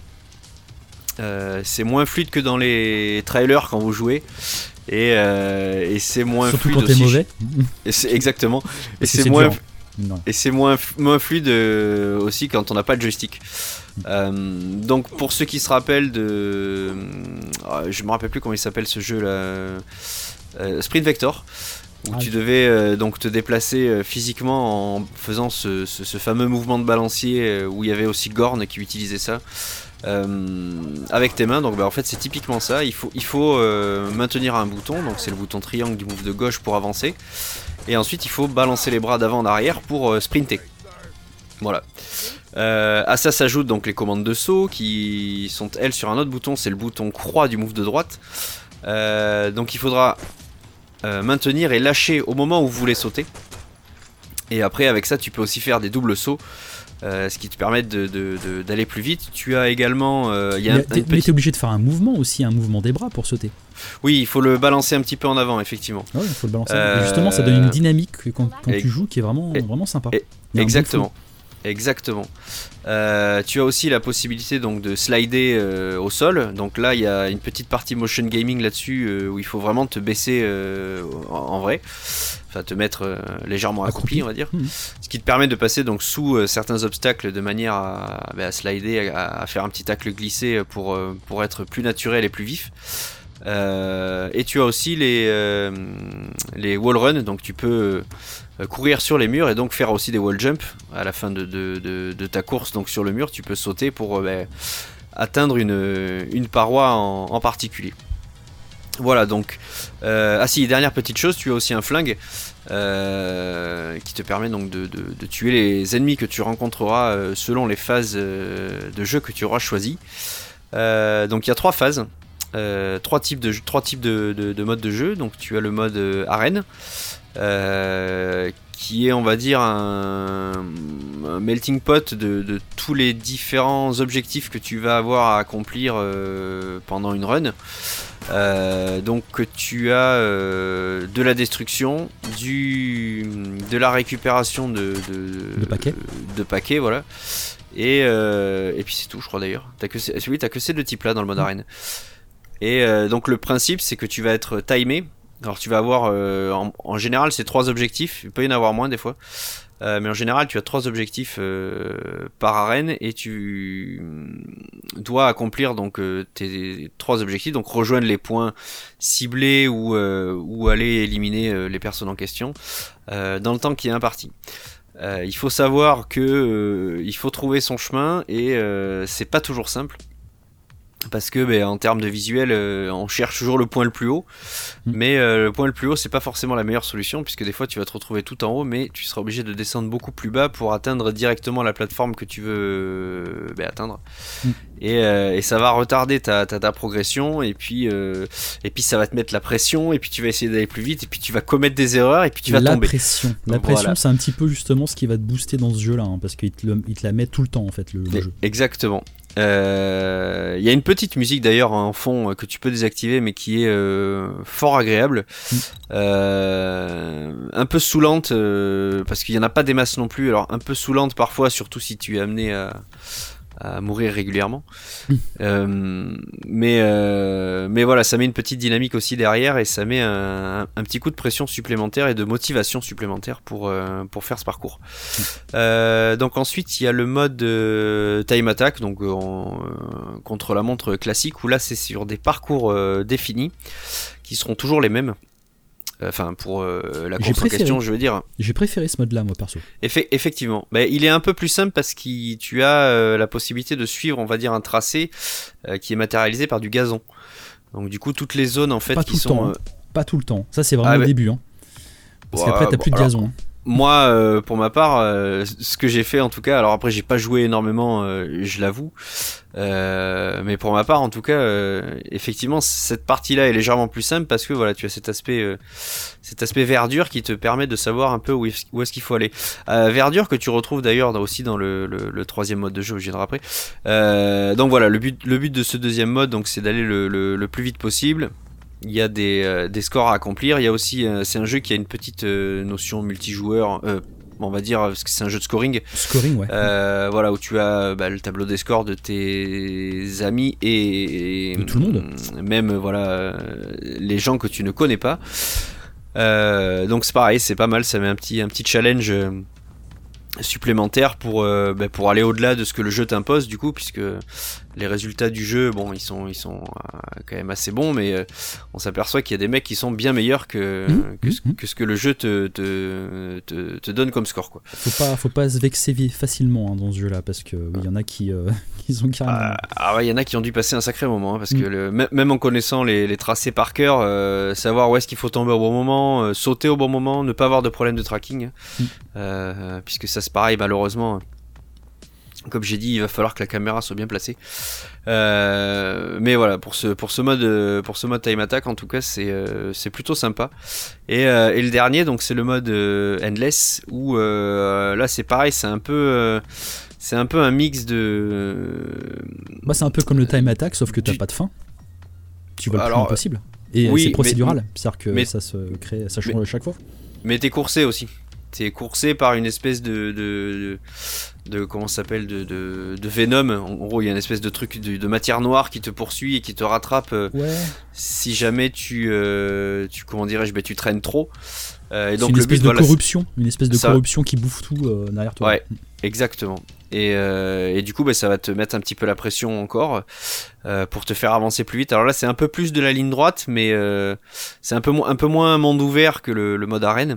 Speaker 2: que dans les trailers quand vous jouez, et c'est moins
Speaker 1: surtout
Speaker 2: fluide
Speaker 1: quand t'es mauvais.
Speaker 2: Exactement. Et c'est moins fluide aussi quand on n'a pas de joystick. Donc pour ceux qui se rappellent je me rappelle plus comment il s'appelle ce jeu là, Sprint Vector, où tu devais donc te déplacer physiquement en faisant ce fameux mouvement de balancier, où il y avait aussi Gorn qui utilisait ça avec tes mains. Donc en fait c'est typiquement ça, il faut maintenir un bouton, donc c'est le bouton triangle du move de gauche pour avancer, et ensuite il faut balancer les bras d'avant en arrière pour sprinter. Voilà. À ça s'ajoutent donc les commandes de saut qui sont elles sur un autre bouton, c'est le bouton croix du move de droite. Donc il faudra maintenir et lâcher au moment où vous voulez sauter, et après avec ça tu peux aussi faire des doubles sauts, ce qui te permet d'aller plus vite. Tu as également
Speaker 1: mais t'es obligé de faire un mouvement aussi, un mouvement des bras pour sauter.
Speaker 2: Oui, il faut le balancer un petit peu en avant, effectivement.
Speaker 1: Ouais, il faut le balancer. Et justement ça donne une dynamique quand tu joues qui est vraiment sympa.
Speaker 2: Exactement. Tu as aussi la possibilité donc de slider au sol. Donc là il y a une petite partie motion gaming là-dessus, où il faut vraiment te baisser en vrai, enfin te mettre légèrement accroupi, on va dire. Ce qui te permet de passer donc sous certains obstacles de manière à slider, à faire un petit tacle glissé pour être plus naturel et plus vif. Et tu as aussi les wall run, donc tu peux courir sur les murs et donc faire aussi des wall jump à la fin de ta course. Donc sur le mur tu peux sauter pour atteindre une paroi en particulier. Voilà, donc dernière petite chose, tu as aussi un flingue qui te permet donc de tuer les ennemis que tu rencontreras selon les phases de jeu que tu auras choisi. Donc il y a 3 phases, 3 types de modes de jeu. Donc tu as le mode arène, qui est, on va dire, un melting pot de tous les différents objectifs que tu vas avoir à accomplir pendant une run. Donc tu as de la destruction, de la récupération de paquets, voilà. Et puis c'est tout, je crois d'ailleurs. T'as que ces 2 types là dans le mode arène. Et donc le principe c'est que tu vas être timé. Alors tu vas avoir, en général c'est 3 objectifs, il peut y en avoir moins des fois, mais en général tu as 3 objectifs par arène et tu dois accomplir donc tes 3 objectifs, donc rejoindre les points ciblés ou aller éliminer les personnes en question dans le temps qui est imparti. Il faut savoir que il faut trouver son chemin et c'est pas toujours simple. Parce que en termes de visuel, on cherche toujours le point le plus haut, mais le point le plus haut c'est pas forcément la meilleure solution, puisque des fois tu vas te retrouver tout en haut, mais tu seras obligé de descendre beaucoup plus bas pour atteindre directement la plateforme que tu veux atteindre. Et ça va retarder ta progression, et puis ça va te mettre la pression, et puis tu vas essayer d'aller plus vite, et puis tu vas commettre des erreurs, et puis tu vas tomber.
Speaker 1: La pression, c'est un petit peu justement ce qui va te booster dans ce jeu-là, hein, parce qu'il te la met tout le temps en fait le jeu.
Speaker 2: Exactement. Il y a une petite musique d'ailleurs en fond que tu peux désactiver, mais qui est fort agréable, un peu saoulante parce qu'il n'y en a pas des masses non plus, alors un peu saoulante parfois, surtout si tu es amené à mourir régulièrement, mais voilà, ça met une petite dynamique aussi derrière, et ça met un petit coup de pression supplémentaire et de motivation supplémentaire pour faire ce parcours. Donc ensuite il y a le mode time attack, donc contre la montre classique, où là c'est sur des parcours définis qui seront toujours les mêmes. Enfin, pour la course en question, je veux dire.
Speaker 1: J'ai préféré ce mode-là, moi, perso.
Speaker 2: Effectivement. Mais il est un peu plus simple parce que tu as la possibilité de suivre, on va dire, un tracé qui est matérialisé par du gazon. Donc, du coup, toutes les zones, en fait,
Speaker 1: pas
Speaker 2: qui sont...
Speaker 1: Pas tout le temps. Ça, c'est vraiment au début. Hein. Parce qu'après, t'as plus de gazon.
Speaker 2: Moi, pour ma part, ce que j'ai fait en tout cas, alors après j'ai pas joué énormément, je l'avoue, mais pour ma part en tout cas, effectivement cette partie-là est légèrement plus simple parce que voilà, tu as cet aspect verdure qui te permet de savoir un peu où est-ce qu'il faut aller. Verdure que tu retrouves d'ailleurs aussi dans le troisième mode de jeu, je viendrai après. Donc voilà, le but de ce deuxième mode, donc c'est d'aller le plus vite possible. Il y a des scores à accomplir. Il y a aussi, c'est un jeu qui a une petite notion multijoueur, on va dire, parce que c'est un jeu de scoring.
Speaker 1: Scoring, ouais.
Speaker 2: Voilà, où tu as le tableau des scores de tes amis et
Speaker 1: de tout le monde.
Speaker 2: Même voilà, les gens que tu ne connais pas. Donc c'est pareil, c'est pas mal. Ça met un petit challenge supplémentaire pour aller au-delà de ce que le jeu t'impose, du coup, puisque les résultats du jeu, bon, ils sont quand même assez bons, mais on s'aperçoit qu'il y a des mecs qui sont bien meilleurs que ce que le jeu te donne comme score, quoi.
Speaker 1: Faut pas se vexer facilement, hein, dans ce jeu-là, parce que il y en a qui ont carrément.
Speaker 2: Ouais, il y en a qui ont dû passer un sacré moment, hein, parce que même en connaissant les tracés par cœur, savoir où est-ce qu'il faut tomber au bon moment, sauter au bon moment, ne pas avoir de problème de tracking, puisque ça c'est pareil, malheureusement. Comme j'ai dit, il va falloir que la caméra soit bien placée. Mais voilà, pour ce mode time attack, en tout cas, c'est plutôt sympa. Et le dernier, donc c'est le mode endless, où là c'est pareil, c'est un peu un mix de.
Speaker 1: Bah, c'est un peu comme le time attack, sauf que t'as pas de fin. Tu vas le plus loin possible. Et oui, c'est procédural, c'est-à-dire que ça change à chaque fois.
Speaker 2: Mais t'es coursé aussi. T'es coursé par une espèce de comment ça s'appelle, de venom. En gros, il y a une espèce de truc de matière noire qui te poursuit et qui te rattrape si jamais tu comment dirais-je, tu traînes trop. Et donc
Speaker 1: une espèce de corruption, corruption qui bouffe tout derrière toi.
Speaker 2: Ouais, exactement. Et du coup, ça va te mettre un petit peu la pression encore pour te faire avancer plus vite. Alors là, c'est un peu plus de la ligne droite, mais c'est un peu moins monde ouvert que le mode arène.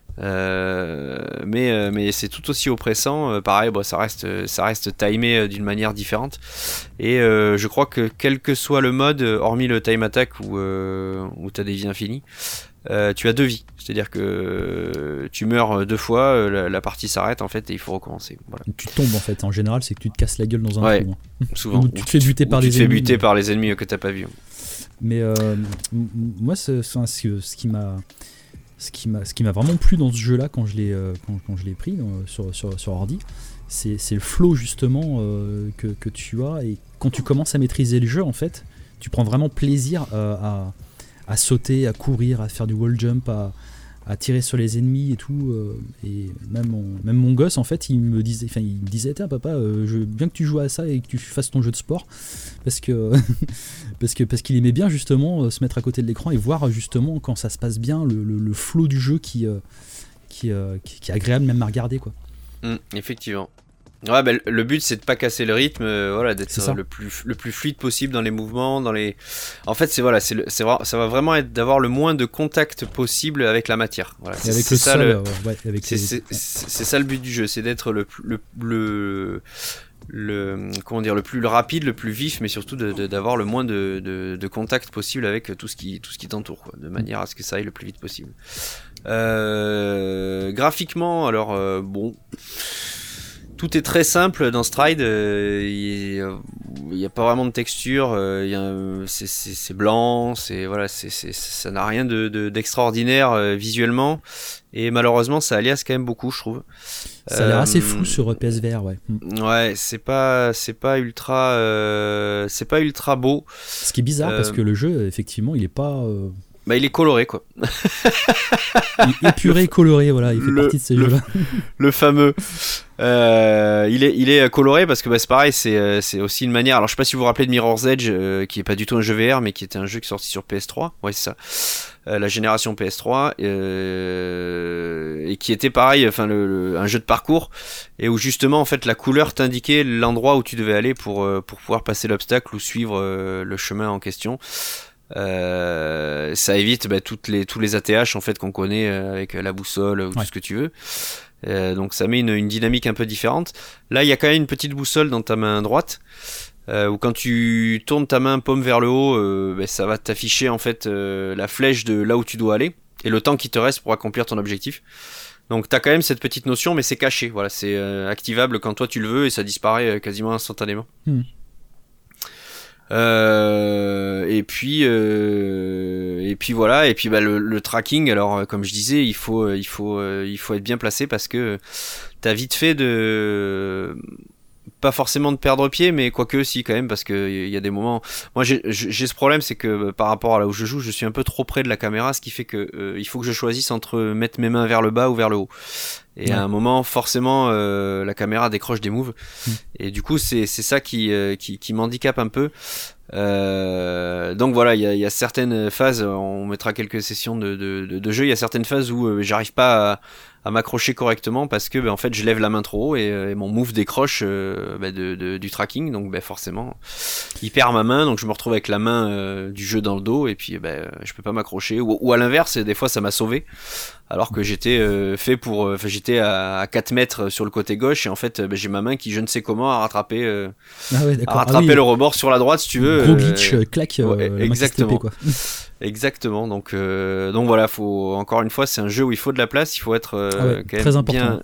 Speaker 2: Mais c'est tout aussi oppressant. Pareil, ça reste timé d'une manière différente. Et je crois que quel que soit le mode, hormis le time attack où t'as des vies infinies, tu as 2 vies. C'est-à-dire que tu meurs 2 fois, la partie s'arrête en fait et il faut recommencer. Voilà.
Speaker 1: Tu tombes en fait. En général, c'est que tu te casses la gueule dans un trou.
Speaker 2: Souvent.
Speaker 1: Ou tu te fais buter par les ennemis.
Speaker 2: Par les ennemis que t'as pas vus.
Speaker 1: Mais moi, ce qui m'a vraiment plu dans ce jeu-là quand je l'ai pris sur ordi, c'est le flow justement que tu as, et quand tu commences à maîtriser le jeu en fait, tu prends vraiment plaisir à sauter, à courir, à faire du wall jump, à à tirer sur les ennemis et tout. Et même mon gosse, en fait, il me disait, tiens papa, je veux bien que tu joues à ça et que tu fasses ton jeu de sport, parce qu'il aimait bien justement se mettre à côté de l'écran et voir justement quand ça se passe bien le flow du jeu qui est agréable même à regarder, quoi.
Speaker 2: Effectivement. Ouais, bah, le but c'est de pas casser le rythme, d'être le plus fluide possible dans les mouvements, En fait, ça va vraiment être d'avoir le moins de contact possible avec la matière. Voilà,
Speaker 1: c'est ça
Speaker 2: le but du jeu, c'est d'être le plus rapide, le plus vif, mais surtout d'avoir le moins de contact possible avec tout ce qui t'entoure, quoi, de manière à ce que ça aille le plus vite possible. Graphiquement, alors bon. Tout est très simple dans Stride, il n'y a pas vraiment de texture, c'est blanc, ça n'a rien d'extraordinaire visuellement, et malheureusement ça alias quand même beaucoup, je trouve.
Speaker 1: Ça a l'air assez flou sur PSVR, ouais.
Speaker 2: Ouais, c'est pas ultra beau.
Speaker 1: Ce qui est bizarre parce que le jeu, effectivement, il est pas...
Speaker 2: Bah, il est coloré, quoi.
Speaker 1: Il est épuré, coloré, voilà, il fait partie de ces jeux-là.
Speaker 2: Le fameux. Il est coloré parce que c'est pareil, c'est aussi une manière. Alors je sais pas si vous vous rappelez de Mirror's Edge, qui est pas du tout un jeu VR, mais qui était un jeu qui est sorti sur PS3. Ouais, c'est ça. La génération PS3, et qui était pareil, un jeu de parcours, et où justement en fait la couleur t'indiquait l'endroit où tu devais aller pour pouvoir passer l'obstacle ou suivre le chemin en question. Ça évite tous les ATH en fait qu'on connaît avec la boussole ou tout ce que tu veux. Donc ça met une dynamique un peu différente. Là il y a quand même une petite boussole dans ta main droite, où quand tu tournes ta main paume vers le haut, ça va t'afficher en fait la flèche de là où tu dois aller et le temps qui te reste pour accomplir ton objectif. Donc t'as quand même cette petite notion, mais c'est caché. Voilà, c'est activable quand toi tu le veux et ça disparaît quasiment instantanément. Et puis voilà, et puis le tracking, alors comme je disais, il faut être bien placé parce que t'as vite fait de pas forcément de perdre pied, mais quoique si quand même, parce que il y a des moments. Moi j'ai ce problème, c'est que par rapport à là où je joue, je suis un peu trop près de la caméra, ce qui fait que il faut que je choisisse entre mettre mes mains vers le bas ou vers le haut. Et à un moment, forcément, la caméra décroche des moves. Et du coup, c'est ça qui m'handicape un peu. Donc voilà, il y a certaines phases, on mettra quelques sessions de jeu, il y a certaines phases où j'arrive pas à m'accrocher correctement parce que en fait je lève la main trop haut et mon move décroche du tracking, donc forcément il perd ma main, donc je me retrouve avec la main du jeu dans le dos et puis je peux pas m'accrocher, ou à l'inverse, des fois ça m'a sauvé alors que j'étais j'étais à 4 mètres sur le côté gauche et en fait j'ai ma main qui je ne sais comment a rattrapé le rebord sur la droite, si tu veux.
Speaker 1: Gros glitch, claque,
Speaker 2: exactement.
Speaker 1: quoi.
Speaker 2: Exactement, donc voilà, encore une fois, c'est un jeu où il faut de la place, il faut être quand
Speaker 1: très
Speaker 2: même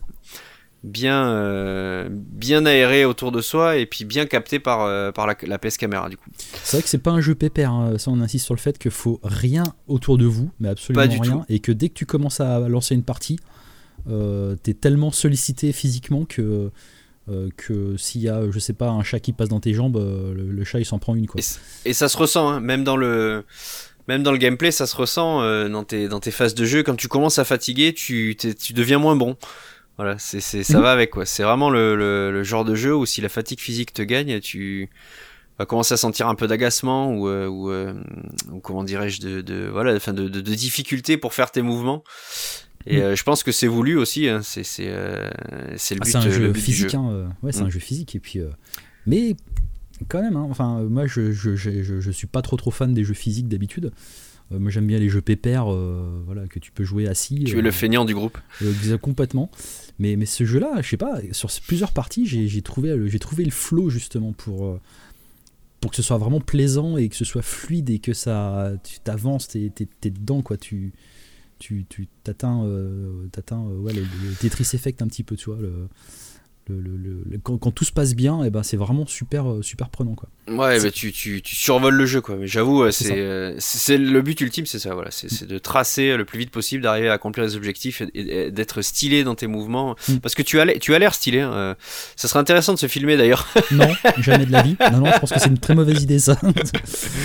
Speaker 2: bien aéré autour de soi et puis bien capté par la PS caméra, du coup.
Speaker 1: C'est vrai que c'est pas un jeu pépère, hein. Ça on insiste sur le fait qu'il faut rien autour de vous, mais absolument
Speaker 2: pas du
Speaker 1: rien,
Speaker 2: tout.
Speaker 1: Et que dès que tu commences à lancer une partie, t'es tellement sollicité physiquement que s'il y a, je sais pas, un chat qui passe dans tes jambes, le chat il s'en prend une, quoi.
Speaker 2: Et ça se ressent, hein, même dans le gameplay, ça se ressent dans tes phases de jeu. Quand tu commences à fatiguer, tu deviens moins bon. Voilà, ça va avec, quoi. C'est vraiment le genre de jeu où si la fatigue physique te gagne, tu vas commencer à sentir un peu d'agacement ou comment dirais-je, de difficulté pour faire tes mouvements. Et je pense que c'est voulu aussi, hein. C'est le but.
Speaker 1: C'est un jeu
Speaker 2: but
Speaker 1: physique,
Speaker 2: du jeu.
Speaker 1: C'est un jeu physique, et puis mais quand même, hein, moi je suis pas trop fan des jeux physiques d'habitude. Moi j'aime bien les jeux pépères, que tu peux jouer assis.
Speaker 2: Tu es le feignant du groupe.
Speaker 1: Complètement. Mais ce jeu-là, je sais pas, sur plusieurs parties, j'ai trouvé le flow justement pour que ce soit vraiment plaisant et que ce soit fluide et que tu t'avances, t'es dedans, quoi. Tu t'atteins le Tetris Effect un petit peu, tu vois. Quand tout se passe bien, c'est vraiment super prenant, quoi.
Speaker 2: Ouais, tu survoles le jeu, quoi. Mais j'avoue, c'est le but ultime, c'est ça, voilà. C'est de tracer le plus vite possible, d'arriver à accomplir les objectifs et d'être stylé dans tes mouvements. Parce que tu as l'air stylé, hein. Ça serait intéressant de se filmer, d'ailleurs.
Speaker 1: Non, jamais de la vie. Non, je pense que c'est une très mauvaise idée, ça.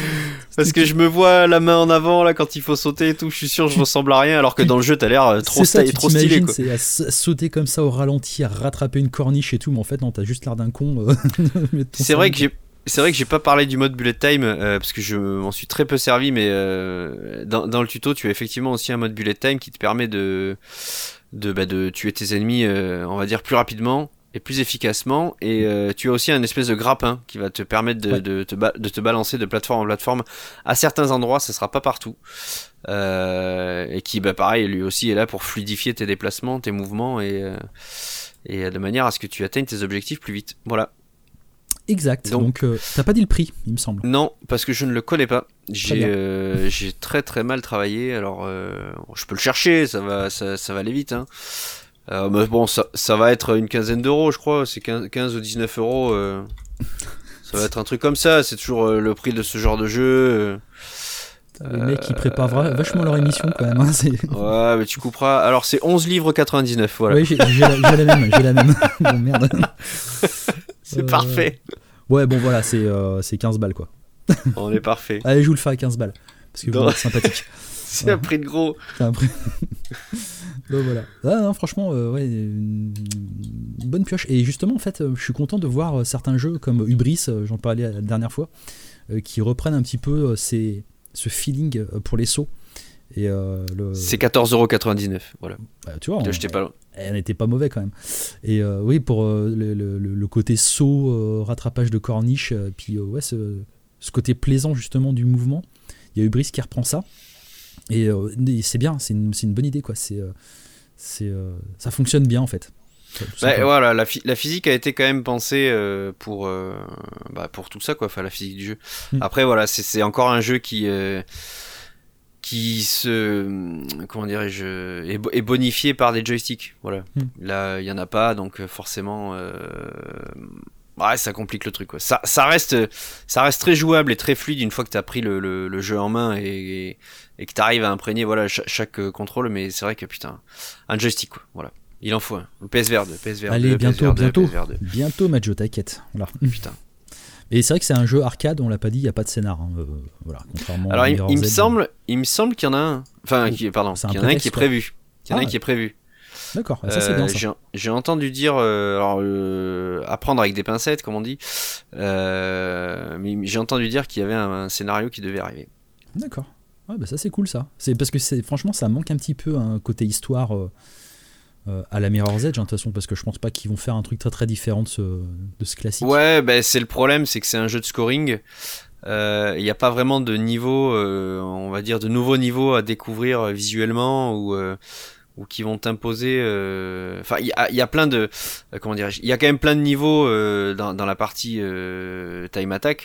Speaker 2: Parce que je me vois la main en avant là quand il faut sauter et tout, je suis sûr que je ressemble à rien alors que dans le jeu t'as l'air trop stylé quoi.
Speaker 1: C'est à sauter comme ça au ralenti, à rattraper une corniche et tout, mais en fait non, t'as juste l'air d'un con.
Speaker 2: C'est vrai que j'ai pas parlé du mode bullet time parce que je m'en suis très peu servi, mais dans le tuto tu as effectivement aussi un mode bullet time qui te permet de tuer tes ennemis on va dire plus rapidement et plus efficacement, et tu as aussi un espèce de grappin qui va te permettre de te balancer de plateforme en plateforme à certains endroits, ça sera pas partout, et qui pareil lui aussi est là pour fluidifier tes déplacements, tes mouvements, et de manière à ce que tu atteignes tes objectifs plus vite. Voilà.
Speaker 1: Exact, donc t'as pas dit le prix il me semble.
Speaker 2: Non, parce que je ne le connais pas. J'ai très très mal travaillé, alors je peux le chercher, ça va aller vite hein. Mais bon, ça va être une quinzaine d'euros, je crois. C'est 15 ou 19 euros. Ça va être un truc comme ça. C'est toujours le prix de ce genre de jeu.
Speaker 1: Les mecs, ils préparent vachement leur émission quand même. Hein,
Speaker 2: ouais, mais tu couperas. Alors, c'est 11 livres 99. Voilà.
Speaker 1: Oui, j'ai la même. Bon, merde.
Speaker 2: C'est parfait.
Speaker 1: Ouais, bon, voilà, c'est 15 balles quoi.
Speaker 2: On est parfait.
Speaker 1: Allez, je vous le fais à 15 balles. Parce que vous êtes sympathique.
Speaker 2: C'est un prix de gros.
Speaker 1: C'est un prix. Donc voilà. Ah, non, franchement, ouais, une bonne pioche. Et justement, en fait, je suis content de voir certains jeux comme Hubris, j'en parlais la dernière fois, qui reprennent un petit peu ce feeling pour les sauts. Et
Speaker 2: c'est 14,99€. Voilà.
Speaker 1: Bah, tu vois,
Speaker 2: pas
Speaker 1: elle n'était pas mauvais quand même. Et oui, pour le côté saut, rattrapage de corniche, puis ouais, ce côté plaisant justement du mouvement. Il y a Hubris qui reprend ça. Et c'est bien, c'est une bonne idée quoi. Ça fonctionne bien en fait.
Speaker 2: Voilà, la physique a été quand même pensée pour tout ça quoi. Enfin la physique du jeu. Après voilà, c'est encore un jeu qui comment dirais-je est bonifié par des joysticks. Voilà. Là il y en a pas, donc forcément. Ouais, ça complique le truc quoi. Ça reste très jouable et très fluide une fois que t'as pris le jeu en main et que t'arrives à imprégner voilà chaque contrôle, mais c'est vrai que putain, un joystick quoi. Voilà, il en faut un. Le PSVR 2, PSVR 2.
Speaker 1: Allez, bientôt,
Speaker 2: PSVR 2.
Speaker 1: Bientôt Majo, t'inquiète. Voilà.
Speaker 2: Putain.
Speaker 1: Et c'est vrai que c'est un jeu arcade, on l'a pas dit, il y a pas de scénar. Hein. Voilà, contrairement.
Speaker 2: Alors il me semble qu'il y en a un. Enfin, qu'il y en a un qui est prévu. Il y en a un qui est prévu.
Speaker 1: D'accord, ça c'est bien ça.
Speaker 2: J'ai entendu dire, à prendre avec des pincettes, comme on dit, mais j'ai entendu dire qu'il y avait un scénario qui devait arriver.
Speaker 1: D'accord, ouais, bah ça c'est cool ça. C'est parce que franchement ça manque un petit peu un côté histoire à la Mirror's Edge, de toute façon, parce que je pense pas qu'ils vont faire un truc très très différent de ce classique.
Speaker 2: Ouais, bah, c'est le problème, c'est que c'est un jeu de scoring. Il n'y a pas vraiment de niveau, on va dire de nouveaux niveaux à découvrir visuellement ou qui vont t'imposer. Enfin, il y a plein de, comment dirais-je, il y a quand même plein de niveaux dans la partie time attack,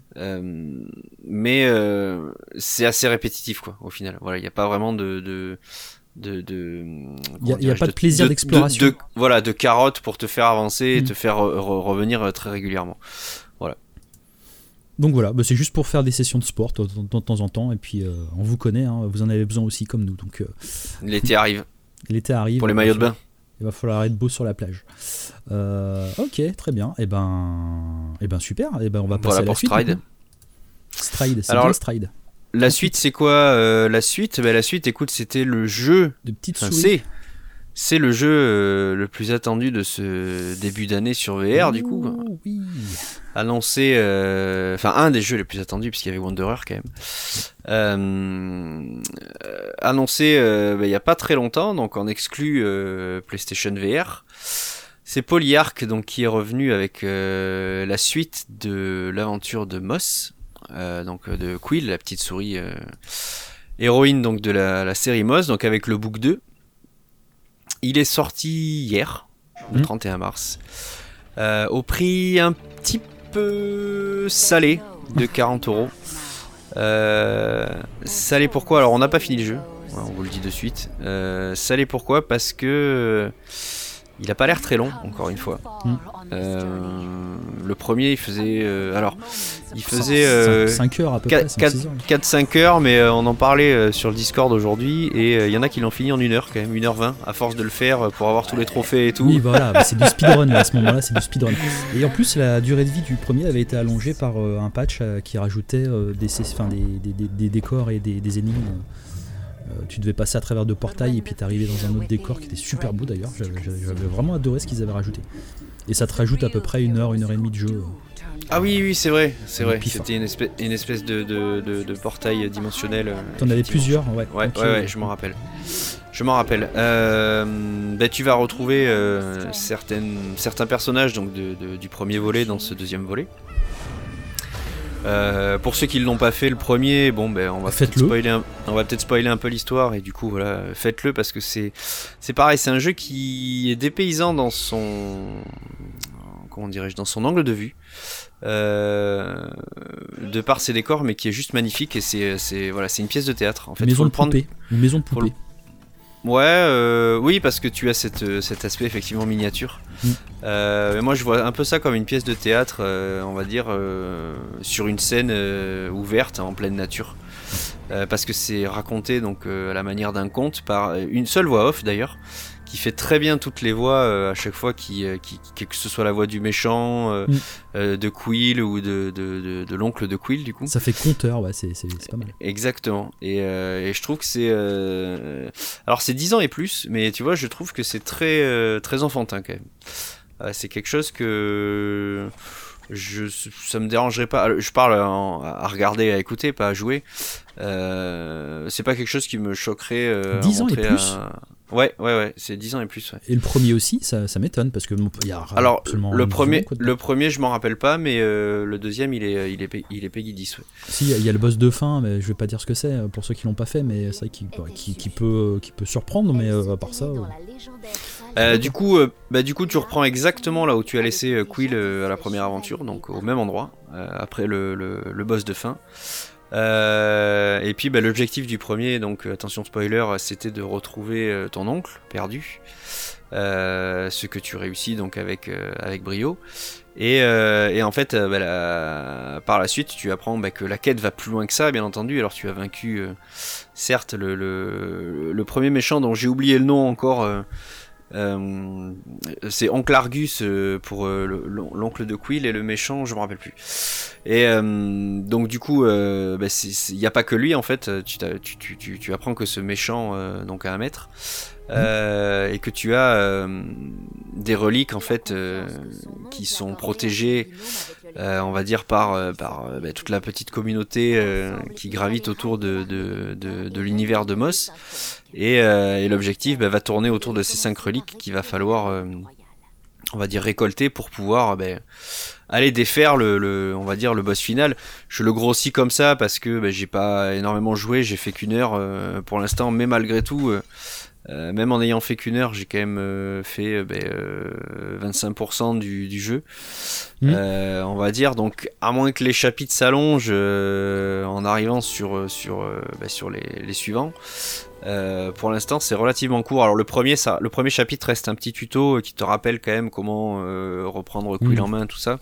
Speaker 2: mais c'est assez répétitif quoi. Au final, voilà, il n'y a pas vraiment il
Speaker 1: n'y a pas de plaisir d'exploration.
Speaker 2: Voilà, de carottes pour te faire avancer et te faire revenir très régulièrement. Voilà.
Speaker 1: Donc voilà, bah c'est juste pour faire des sessions de sport de temps en temps, et puis on vous connaît, hein, vous en avez besoin aussi comme nous. Donc,
Speaker 2: l'été arrive.
Speaker 1: L'été arrive.
Speaker 2: Pour les maillots de bain.
Speaker 1: Il va falloir être beau sur la plage. Ok, très bien. Et ben super. Et ben on va passer à la suite.
Speaker 2: Stride.
Speaker 1: Stride, c'est
Speaker 2: alors,
Speaker 1: bien Stride.
Speaker 2: La suite, c'est quoi la suite, écoute, c'était le jeu.
Speaker 1: De petites souris.
Speaker 2: C'est le jeu le plus attendu de ce début d'année sur VR, du coup.
Speaker 1: Oui.
Speaker 2: Annoncé, un des jeux les plus attendus, puisqu'il y avait Wanderer quand même. Annoncé il y a pas très longtemps, donc en exclu PlayStation VR. C'est Polyarch donc qui est revenu avec la suite de l'aventure de Moss, donc de Quill, la petite souris héroïne donc de la série Moss, donc avec le Book 2. Il est sorti hier, le 31 mars, au prix un petit peu salé de 40€. Salé pourquoi ? Alors on n'a pas fini le jeu, on vous le dit de suite. Salé pourquoi ? Parce que il a pas l'air très long, encore une fois. Le premier, il faisait... il faisait
Speaker 1: 5 heures à peu près.
Speaker 2: 4-5 heures, mais on en parlait sur le Discord aujourd'hui, et il y en a qui l'ont fini en 1 heure quand même, 1h20, à force de le faire pour avoir tous les trophées et tout.
Speaker 1: Oui, voilà, c'est du speedrun là, à ce moment-là, c'est du speedrun. Et en plus, la durée de vie du premier avait été allongée par un patch qui rajoutait des décors et des énigmes. Tu devais passer à travers 2 portails et puis t'arrivais dans un autre décor qui était super beau d'ailleurs. J'avais vraiment adoré ce qu'ils avaient rajouté. Et ça te rajoute à peu près 1 heure, 1 heure et demie de jeu.
Speaker 2: Ah oui, c'est vrai. C'était une espèce de portail dimensionnel.
Speaker 1: T'en avais plusieurs, ouais.
Speaker 2: Ouais, je m'en rappelle. Tu vas retrouver certains personnages donc du premier volet dans ce deuxième volet. Pour ceux qui ne l'ont pas fait le premier, on va peut-être spoiler un peu l'histoire, et du coup voilà, faites-le parce que c'est pareil, c'est un jeu qui est dépaysant dans son angle de vue, de par ses décors, mais qui est juste magnifique, et c'est une pièce de théâtre en fait.
Speaker 1: Une maison de poupée.
Speaker 2: Oui, parce que tu as cet aspect effectivement miniature. Mais moi je vois un peu ça comme une pièce de théâtre, on va dire, sur une scène ouverte en pleine nature. Parce que c'est raconté donc à la manière d'un conte par une seule voix off d'ailleurs, qui fait très bien toutes les voix à chaque fois, que ce soit la voix du méchant, de Quill ou de l'oncle de Quill du coup.
Speaker 1: Ça fait conteur, ouais, c'est pas mal.
Speaker 2: Exactement. Et je trouve que c'est... Alors c'est 10 ans et plus, mais tu vois, je trouve que c'est très, très enfantin quand même. C'est quelque chose que... ça me dérangerait pas. Je parle à regarder, à écouter, pas à jouer. C'est pas quelque chose qui me choquerait.
Speaker 1: 10 ans et plus
Speaker 2: Ouais, c'est 10 ans et plus. Ouais.
Speaker 1: Et le premier aussi, ça m'étonne parce que il y a
Speaker 2: alors le premier, je m'en rappelle pas, mais le deuxième, il est Peggy 10. Ouais.
Speaker 1: Si, il y a le boss de fin, mais je vais pas dire ce que c'est pour ceux qui l'ont pas fait, mais c'est vrai qui peut surprendre, mais à part ça.
Speaker 2: Du coup, tu reprends exactement là où tu as laissé Quill à la première aventure, donc au même endroit, après le boss de fin. Et puis l'objectif du premier, donc attention spoiler, c'était de retrouver ton oncle perdu, ce que tu réussis donc avec brio. Et en fait, par la suite, tu apprends que la quête va plus loin que ça, bien entendu. Alors tu as vaincu, certes, le premier méchant dont j'ai oublié le nom encore. C'est Oncle Argus pour l'oncle de Quill, et le méchant je me rappelle plus. Et donc du coup il n'y a pas que lui en fait. Tu apprends que ce méchant donc a un maître, et que tu as des reliques en fait qui sont protégées on va dire par toute la petite communauté qui gravite autour de l'univers de Moss, et l'objectif va tourner autour de ces 5 reliques qu'il va falloir on va dire récolter pour pouvoir aller défaire on va dire le boss final. Je le grossis comme ça parce que j'ai pas énormément joué, j'ai fait qu'1 heure pour l'instant, mais malgré tout même en ayant fait qu'1 heure, j'ai quand même fait 25% du jeu, on va dire. Donc à moins que les chapitres s'allongent en arrivant sur les suivants, pour l'instant c'est relativement court. Alors le premier chapitre reste un petit tuto qui te rappelle quand même comment reprendre Quill en main, tout ça.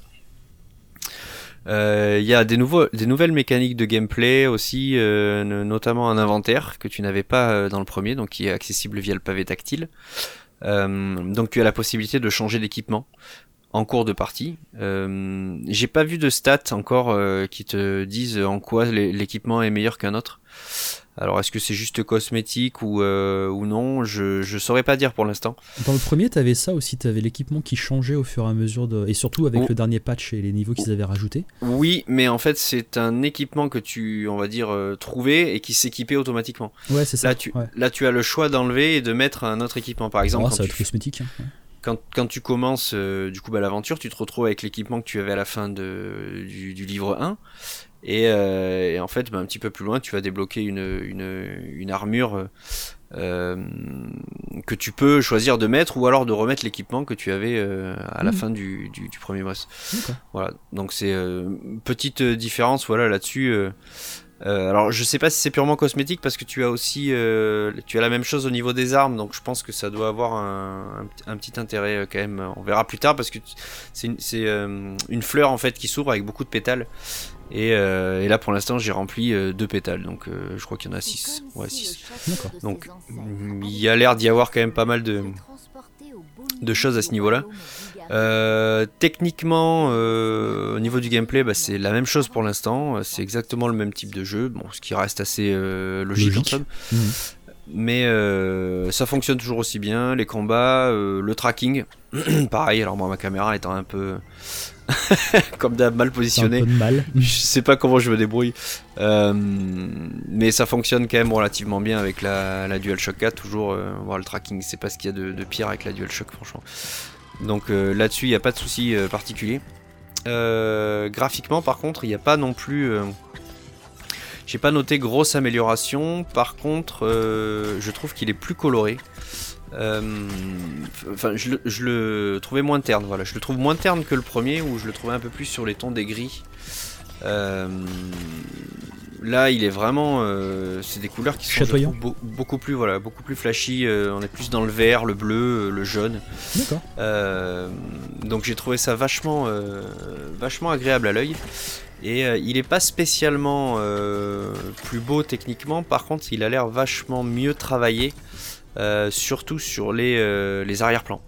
Speaker 2: Il y a des nouvelles mécaniques de gameplay aussi, notamment un inventaire que tu n'avais pas dans le premier, donc qui est accessible via le pavé tactile. Donc tu as la possibilité de changer d'équipement en cours de partie. J'ai pas vu de stats encore qui te disent en quoi l'équipement est meilleur qu'un autre. Alors est-ce que c'est juste cosmétique ou non, je saurais pas dire pour l'instant.
Speaker 1: Dans le premier t'avais ça aussi, t'avais l'équipement qui changeait au fur et à mesure et surtout avec le dernier patch et les niveaux qu'ils avaient rajoutés.
Speaker 2: Oui, mais en fait c'est un équipement que tu, on va dire, trouvais et qui s'équipait automatiquement.
Speaker 1: Ouais, c'est ça.
Speaker 2: Là tu as le choix d'enlever et de mettre un autre équipement, par exemple.
Speaker 1: Ça va être cosmétique.
Speaker 2: Quand tu commences l'aventure, tu te retrouves avec l'équipement que tu avais à la fin du livre 1. Et en fait, un petit peu plus loin, tu vas débloquer une armure que tu peux choisir de mettre, ou alors de remettre l'équipement que tu avais à la fin du premier boss. Okay. Voilà, donc c'est petite différence là-dessus. Alors je sais pas si c'est purement cosmétique parce que tu as aussi tu as la même chose au niveau des armes, donc je pense que ça doit avoir un petit intérêt quand même. On verra plus tard parce que c'est une fleur en fait qui s'ouvre avec beaucoup de pétales. Et là pour l'instant j'ai rempli 2 pétales, donc je crois qu'il y en a 6. Ouais, 6.
Speaker 1: D'accord.
Speaker 2: Donc il y a l'air d'y avoir quand même pas mal de choses à ce niveau-là. Techniquement, au niveau du gameplay, c'est la même chose pour l'instant. C'est exactement le même type de jeu, bon, ce qui reste assez logique en somme. Mais ça fonctionne toujours aussi bien. Les combats, le tracking, pareil. Alors moi, ma caméra étant un peu comme d'hab mal positionnée,
Speaker 1: un peu de mal.
Speaker 2: Je sais pas comment je me débrouille, mais ça fonctionne quand même relativement bien avec la DualShock 4. Toujours, le tracking, c'est pas ce qu'il y a de pire avec la DualShock, franchement. Donc là-dessus, il n'y a pas de souci particulier. Graphiquement, par contre, il n'y a pas non plus... j'ai pas noté grosse amélioration. Par contre, je trouve qu'il est plus coloré. Enfin, je le trouvais moins terne. Voilà, je le trouve moins terne que le premier, où je le trouvais un peu plus sur les tons des gris. Là, il est vraiment, c'est des couleurs qui sont
Speaker 1: chatoyant,
Speaker 2: beaucoup plus flashy. On est plus dans le vert, le bleu, le jaune.
Speaker 1: D'accord.
Speaker 2: Donc j'ai trouvé ça vachement agréable à l'œil. Et il est pas spécialement plus beau techniquement. Par contre, il a l'air vachement mieux travaillé, surtout sur les arrière-plans.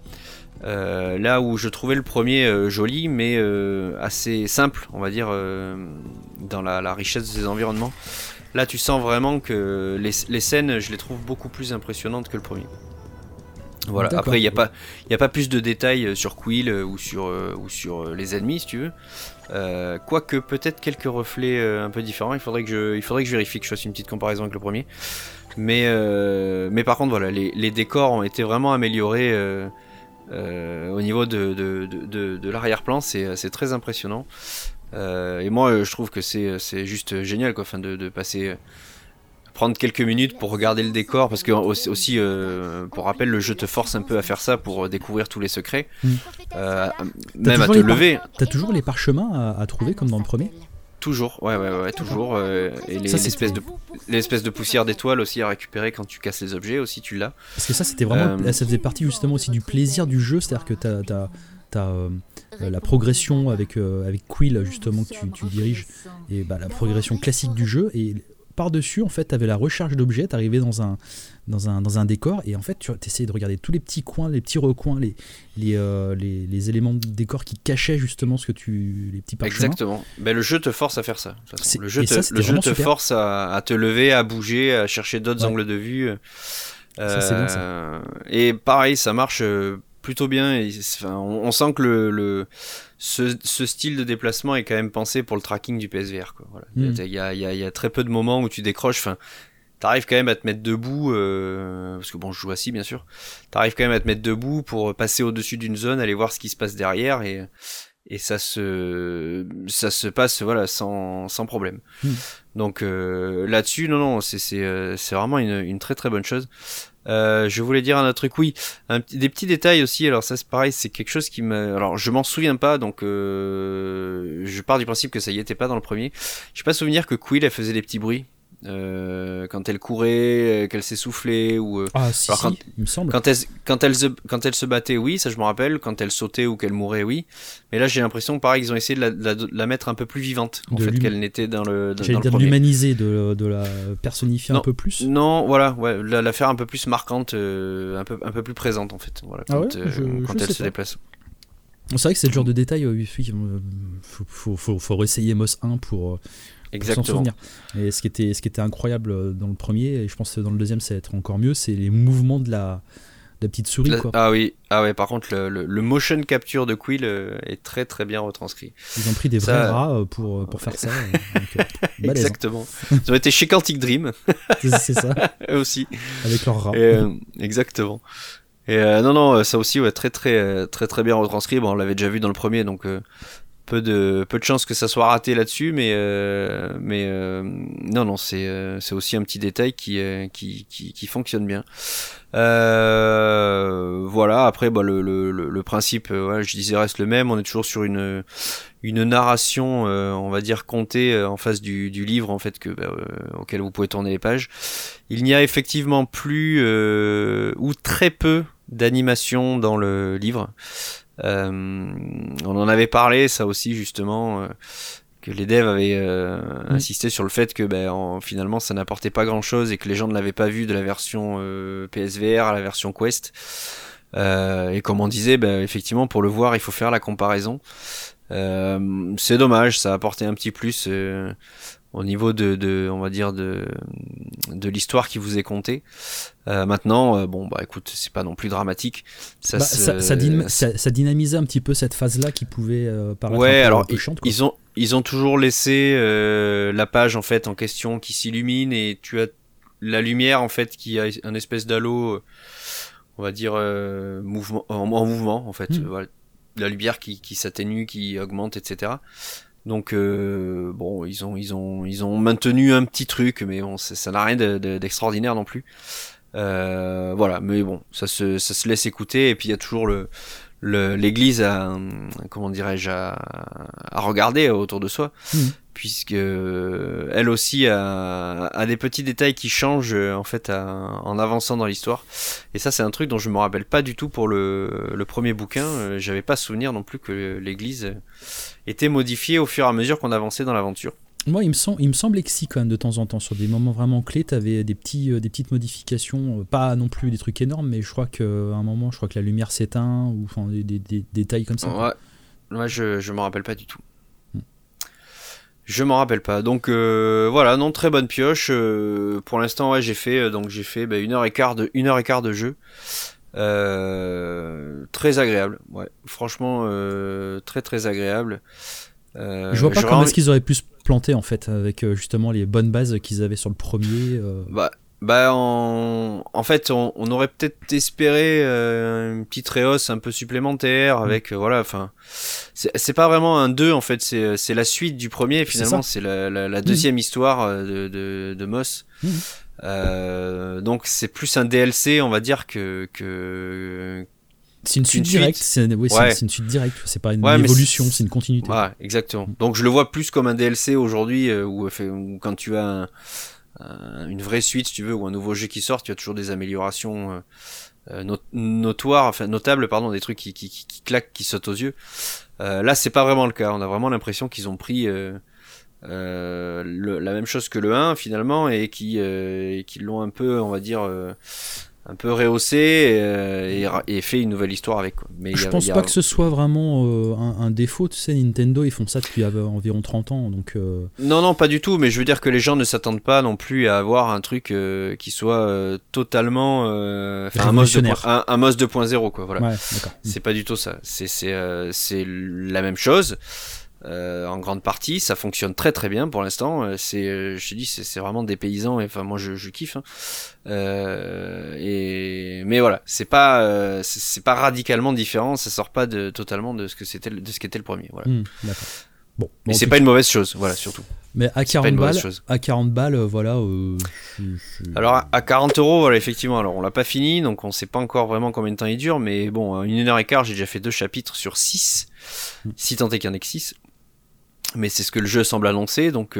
Speaker 2: Là où je trouvais le premier joli, mais assez simple, on va dire, dans la richesse de ses environnements. Là, tu sens vraiment que les scènes, je les trouve beaucoup plus impressionnantes que le premier. Voilà. D'accord. Après, il n'y a pas plus de détails sur Quill ou sur les ennemis, si tu veux. Quoique peut-être quelques reflets un peu différents. Il faudrait que je vérifie, que je fasse une petite comparaison avec le premier. Mais par contre, voilà, les décors ont été vraiment améliorés. Au niveau de l'arrière-plan, c'est très impressionnant. Et moi, je trouve que c'est juste génial, quoi, enfin, de passer, prendre quelques minutes pour regarder le décor, parce que aussi, pour rappel, le jeu te force un peu à faire ça pour découvrir tous les secrets, même à te lever.
Speaker 1: T'as toujours les parchemins à trouver comme dans le premier?
Speaker 2: Toujours, ouais, toujours. Et l'espèce de poussière d'étoiles aussi à récupérer quand tu casses les objets aussi, tu l'as.
Speaker 1: Parce que ça, c'était vraiment, ça faisait partie justement aussi du plaisir du jeu, c'est-à-dire que t'as la progression avec Quill justement que tu diriges, et la progression classique du jeu, et par-dessus en fait t'avais la recharge d'objets, t'arrivais dans un décor, et en fait tu essayais de regarder tous les petits coins, les petits recoins, les éléments de décor qui cachaient justement les petits parchemins.
Speaker 2: Exactement. Le jeu te force à faire ça. Le jeu te force à te lever, à bouger, à chercher d'autres angles de vue.
Speaker 1: Ça, c'est bien, ça.
Speaker 2: Et pareil, ça marche plutôt bien. On sent que ce style de déplacement est quand même pensé pour le tracking du PSVR, quoi. Voilà. Il y a très peu de moments où tu décroches. Enfin, t'arrives quand même à te mettre debout, parce que bon, je joue assis bien sûr. T'arrives quand même à te mettre debout pour passer au-dessus d'une zone, aller voir ce qui se passe derrière, et ça se passe, voilà, sans problème. Donc là-dessus, non, c'est vraiment une très très bonne chose. Je voulais dire un autre truc, oui, des petits détails aussi. Alors ça, c'est pareil, c'est quelque chose qui alors je m'en souviens pas, donc je pars du principe que ça y était pas dans le premier. J'ai pas souvenir que Quill elle faisait des petits bruits quand elle courait, qu'elle s'essoufflait, ou
Speaker 1: si, il me semble.
Speaker 2: Quand elle se battait, oui, ça je me rappelle. Quand elle sautait ou qu'elle mourait, oui. Mais là, j'ai l'impression que pareil, ils ont essayé de la mettre un peu plus vivante, en fait, qu'elle n'était dans le
Speaker 1: J'allais dire de l'humaniser, de la personnifier un peu plus.
Speaker 2: Non, voilà, ouais, la faire un peu plus marquante, un peu plus présente, en fait. Voilà, quand elle se déplace.
Speaker 1: C'est vrai que c'est le genre de détail, faut essayer Moss 1 pour s'en souvenir. Et ce qui était incroyable dans le premier, et je pense que dans le deuxième ça va être encore mieux, c'est les mouvements de la petite souris, quoi.
Speaker 2: Ah ouais, par contre le motion capture de Quill est très très bien retranscrit.
Speaker 1: Ils ont pris des vrais rats pour faire ça. Donc,
Speaker 2: exactement. Ils ont été chez Quantic Dream.
Speaker 1: C'est ça.
Speaker 2: Eux aussi.
Speaker 1: Avec leurs rats.
Speaker 2: Exactement. Et non, ça aussi, ouais, très très très très bien retranscrit. Bon, on l'avait déjà vu dans le premier, donc peu de chance que ça soit raté là-dessus, mais non, c'est aussi un petit détail qui fonctionne bien. Voilà. Après, le principe, je disais, reste le même. On est toujours sur une une narration, on va dire contée en face du livre en fait auquel vous pouvez tourner les pages. Il n'y a effectivement plus ou très peu d'animation dans le livre. On en avait parlé, ça aussi justement, que les devs avaient insisté sur le fait que finalement ça n'apportait pas grand chose et que les gens ne l'avaient pas vu de la version PSVR à la version Quest. Et comme on disait, effectivement pour le voir il faut faire la comparaison. C'est dommage, ça a apporté un petit plus au niveau on va dire de l'histoire qui vous est contée. Maintenant, écoute, c'est pas non plus dramatique.
Speaker 1: Ça dynamisait un petit peu cette phase-là qui pouvait paraître un peu chiante, quoi.
Speaker 2: Ils ont toujours laissé la page en fait en question qui s'illumine et tu as la lumière en fait qui a un espèce d'halo, on va dire en mouvement en fait. Voilà. La lumière qui s'atténue, qui augmente, etc. Donc ils ont maintenu un petit truc, mais bon, ça n'a rien d'extraordinaire non plus. Voilà, mais bon, ça se laisse écouter, et puis il y a toujours l'église à regarder autour de soi, puisque elle aussi a des petits détails qui changent en fait en avançant dans l'histoire. Et ça c'est un truc dont je me rappelle pas du tout pour le premier bouquin. J'avais pas souvenir non plus que l'église était modifiée au fur et à mesure qu'on avançait dans l'aventure.
Speaker 1: Moi, il me semblait que si, quand même, de temps en temps, sur des moments vraiment clés, tu avais des petites modifications, pas non plus des trucs énormes, mais je crois qu'à un moment, que la lumière s'éteint, ou enfin, des détails comme ça.
Speaker 2: Ouais, je m'en rappelle pas du tout. Je m'en rappelle pas. Donc voilà, non, très bonne pioche. Pour l'instant, ouais, j'ai fait 1h15 de jeu. Très agréable. Ouais, franchement, très très agréable.
Speaker 1: Je vois pas comment est-ce qu'ils auraient pu se planter en fait avec justement les bonnes bases qu'ils avaient sur le premier.
Speaker 2: En fait, on aurait peut-être espéré une petite rehausse un peu supplémentaire avec voilà. Enfin, c'est pas vraiment un 2 en fait. C'est la suite du premier. Finalement, c'est la deuxième histoire de Moss. Donc c'est plus un DLC, on va dire que
Speaker 1: c'est une suite directe, c'est une suite directe, c'est pas une évolution, c'est une continuité.
Speaker 2: Ouais, exactement. Donc je le vois plus comme un DLC aujourd'hui, où quand tu as une vraie suite, si tu veux, ou un nouveau jeu qui sort, tu as toujours des améliorations notables, des trucs qui claquent, qui sautent aux yeux. Là, c'est pas vraiment le cas. On a vraiment l'impression qu'ils ont pris la même chose que le 1 finalement, et qui l'ont un peu, on va dire, un peu rehaussé et fait une nouvelle histoire avec, quoi. Mais
Speaker 1: je pense pas que ce soit vraiment un défaut, tu sais. Nintendo ils font ça depuis environ 30 ans, donc
Speaker 2: non, pas du tout, mais je veux dire que les gens ne s'attendent pas non plus à avoir un truc qui soit totalement un Moss 2.0, quoi. Voilà.
Speaker 1: Ouais, d'accord.
Speaker 2: C'est pas du tout ça, c'est la même chose. En grande partie, ça fonctionne très très bien pour l'instant. Je te dis, c'est vraiment des paysans, et enfin moi je kiffe. Mais voilà, c'est pas radicalement différent. Ça sort pas totalement de ce qu'était le premier. Voilà.
Speaker 1: D'accord.
Speaker 2: Mais c'est pas une mauvaise chose, voilà, surtout.
Speaker 1: Mais à 40 balles, voilà.
Speaker 2: Alors à 40€, voilà, effectivement. Alors on l'a pas fini, donc on sait pas encore vraiment combien de temps il dure, mais bon, 1h15, j'ai déjà fait 2 chapitres sur 6, si tant est qu'il y en ait que 6. Mais c'est ce que le jeu semble annoncer, donc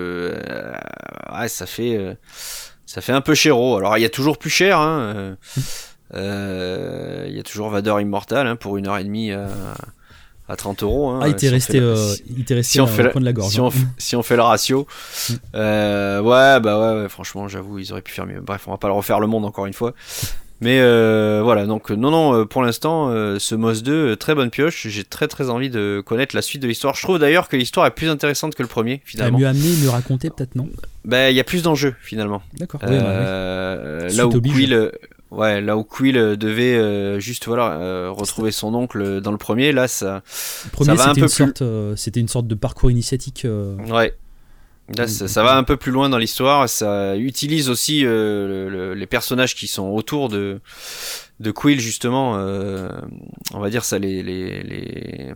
Speaker 2: ça fait un peu chéro. Alors il y a toujours plus cher, hein. Il y a toujours Vader Immortal, pour 1h30 à 30€.
Speaker 1: Il t'est resté au coin de la gorge.
Speaker 2: Si on fait le ratio. Ouais, franchement, j'avoue, ils auraient pu faire mieux. Bref, on va pas le refaire le monde encore une fois. Mais voilà, donc non, pour l'instant, ce Moss 2, très bonne pioche. J'ai très très envie de connaître la suite de l'histoire. Je trouve d'ailleurs que l'histoire est plus intéressante que le premier, finalement.
Speaker 1: Mieux amené, mieux raconté, peut-être, non ?
Speaker 2: Il y a plus d'enjeux, finalement.
Speaker 1: D'accord.
Speaker 2: Là où Quill devait juste retrouver son oncle dans le premier, là ça va un peu plus.
Speaker 1: C'était une sorte de parcours initiatique.
Speaker 2: Ouais. Là, ça va un peu plus loin dans l'histoire. Ça utilise aussi les personnages qui sont autour de Quill, justement. On va dire ça, les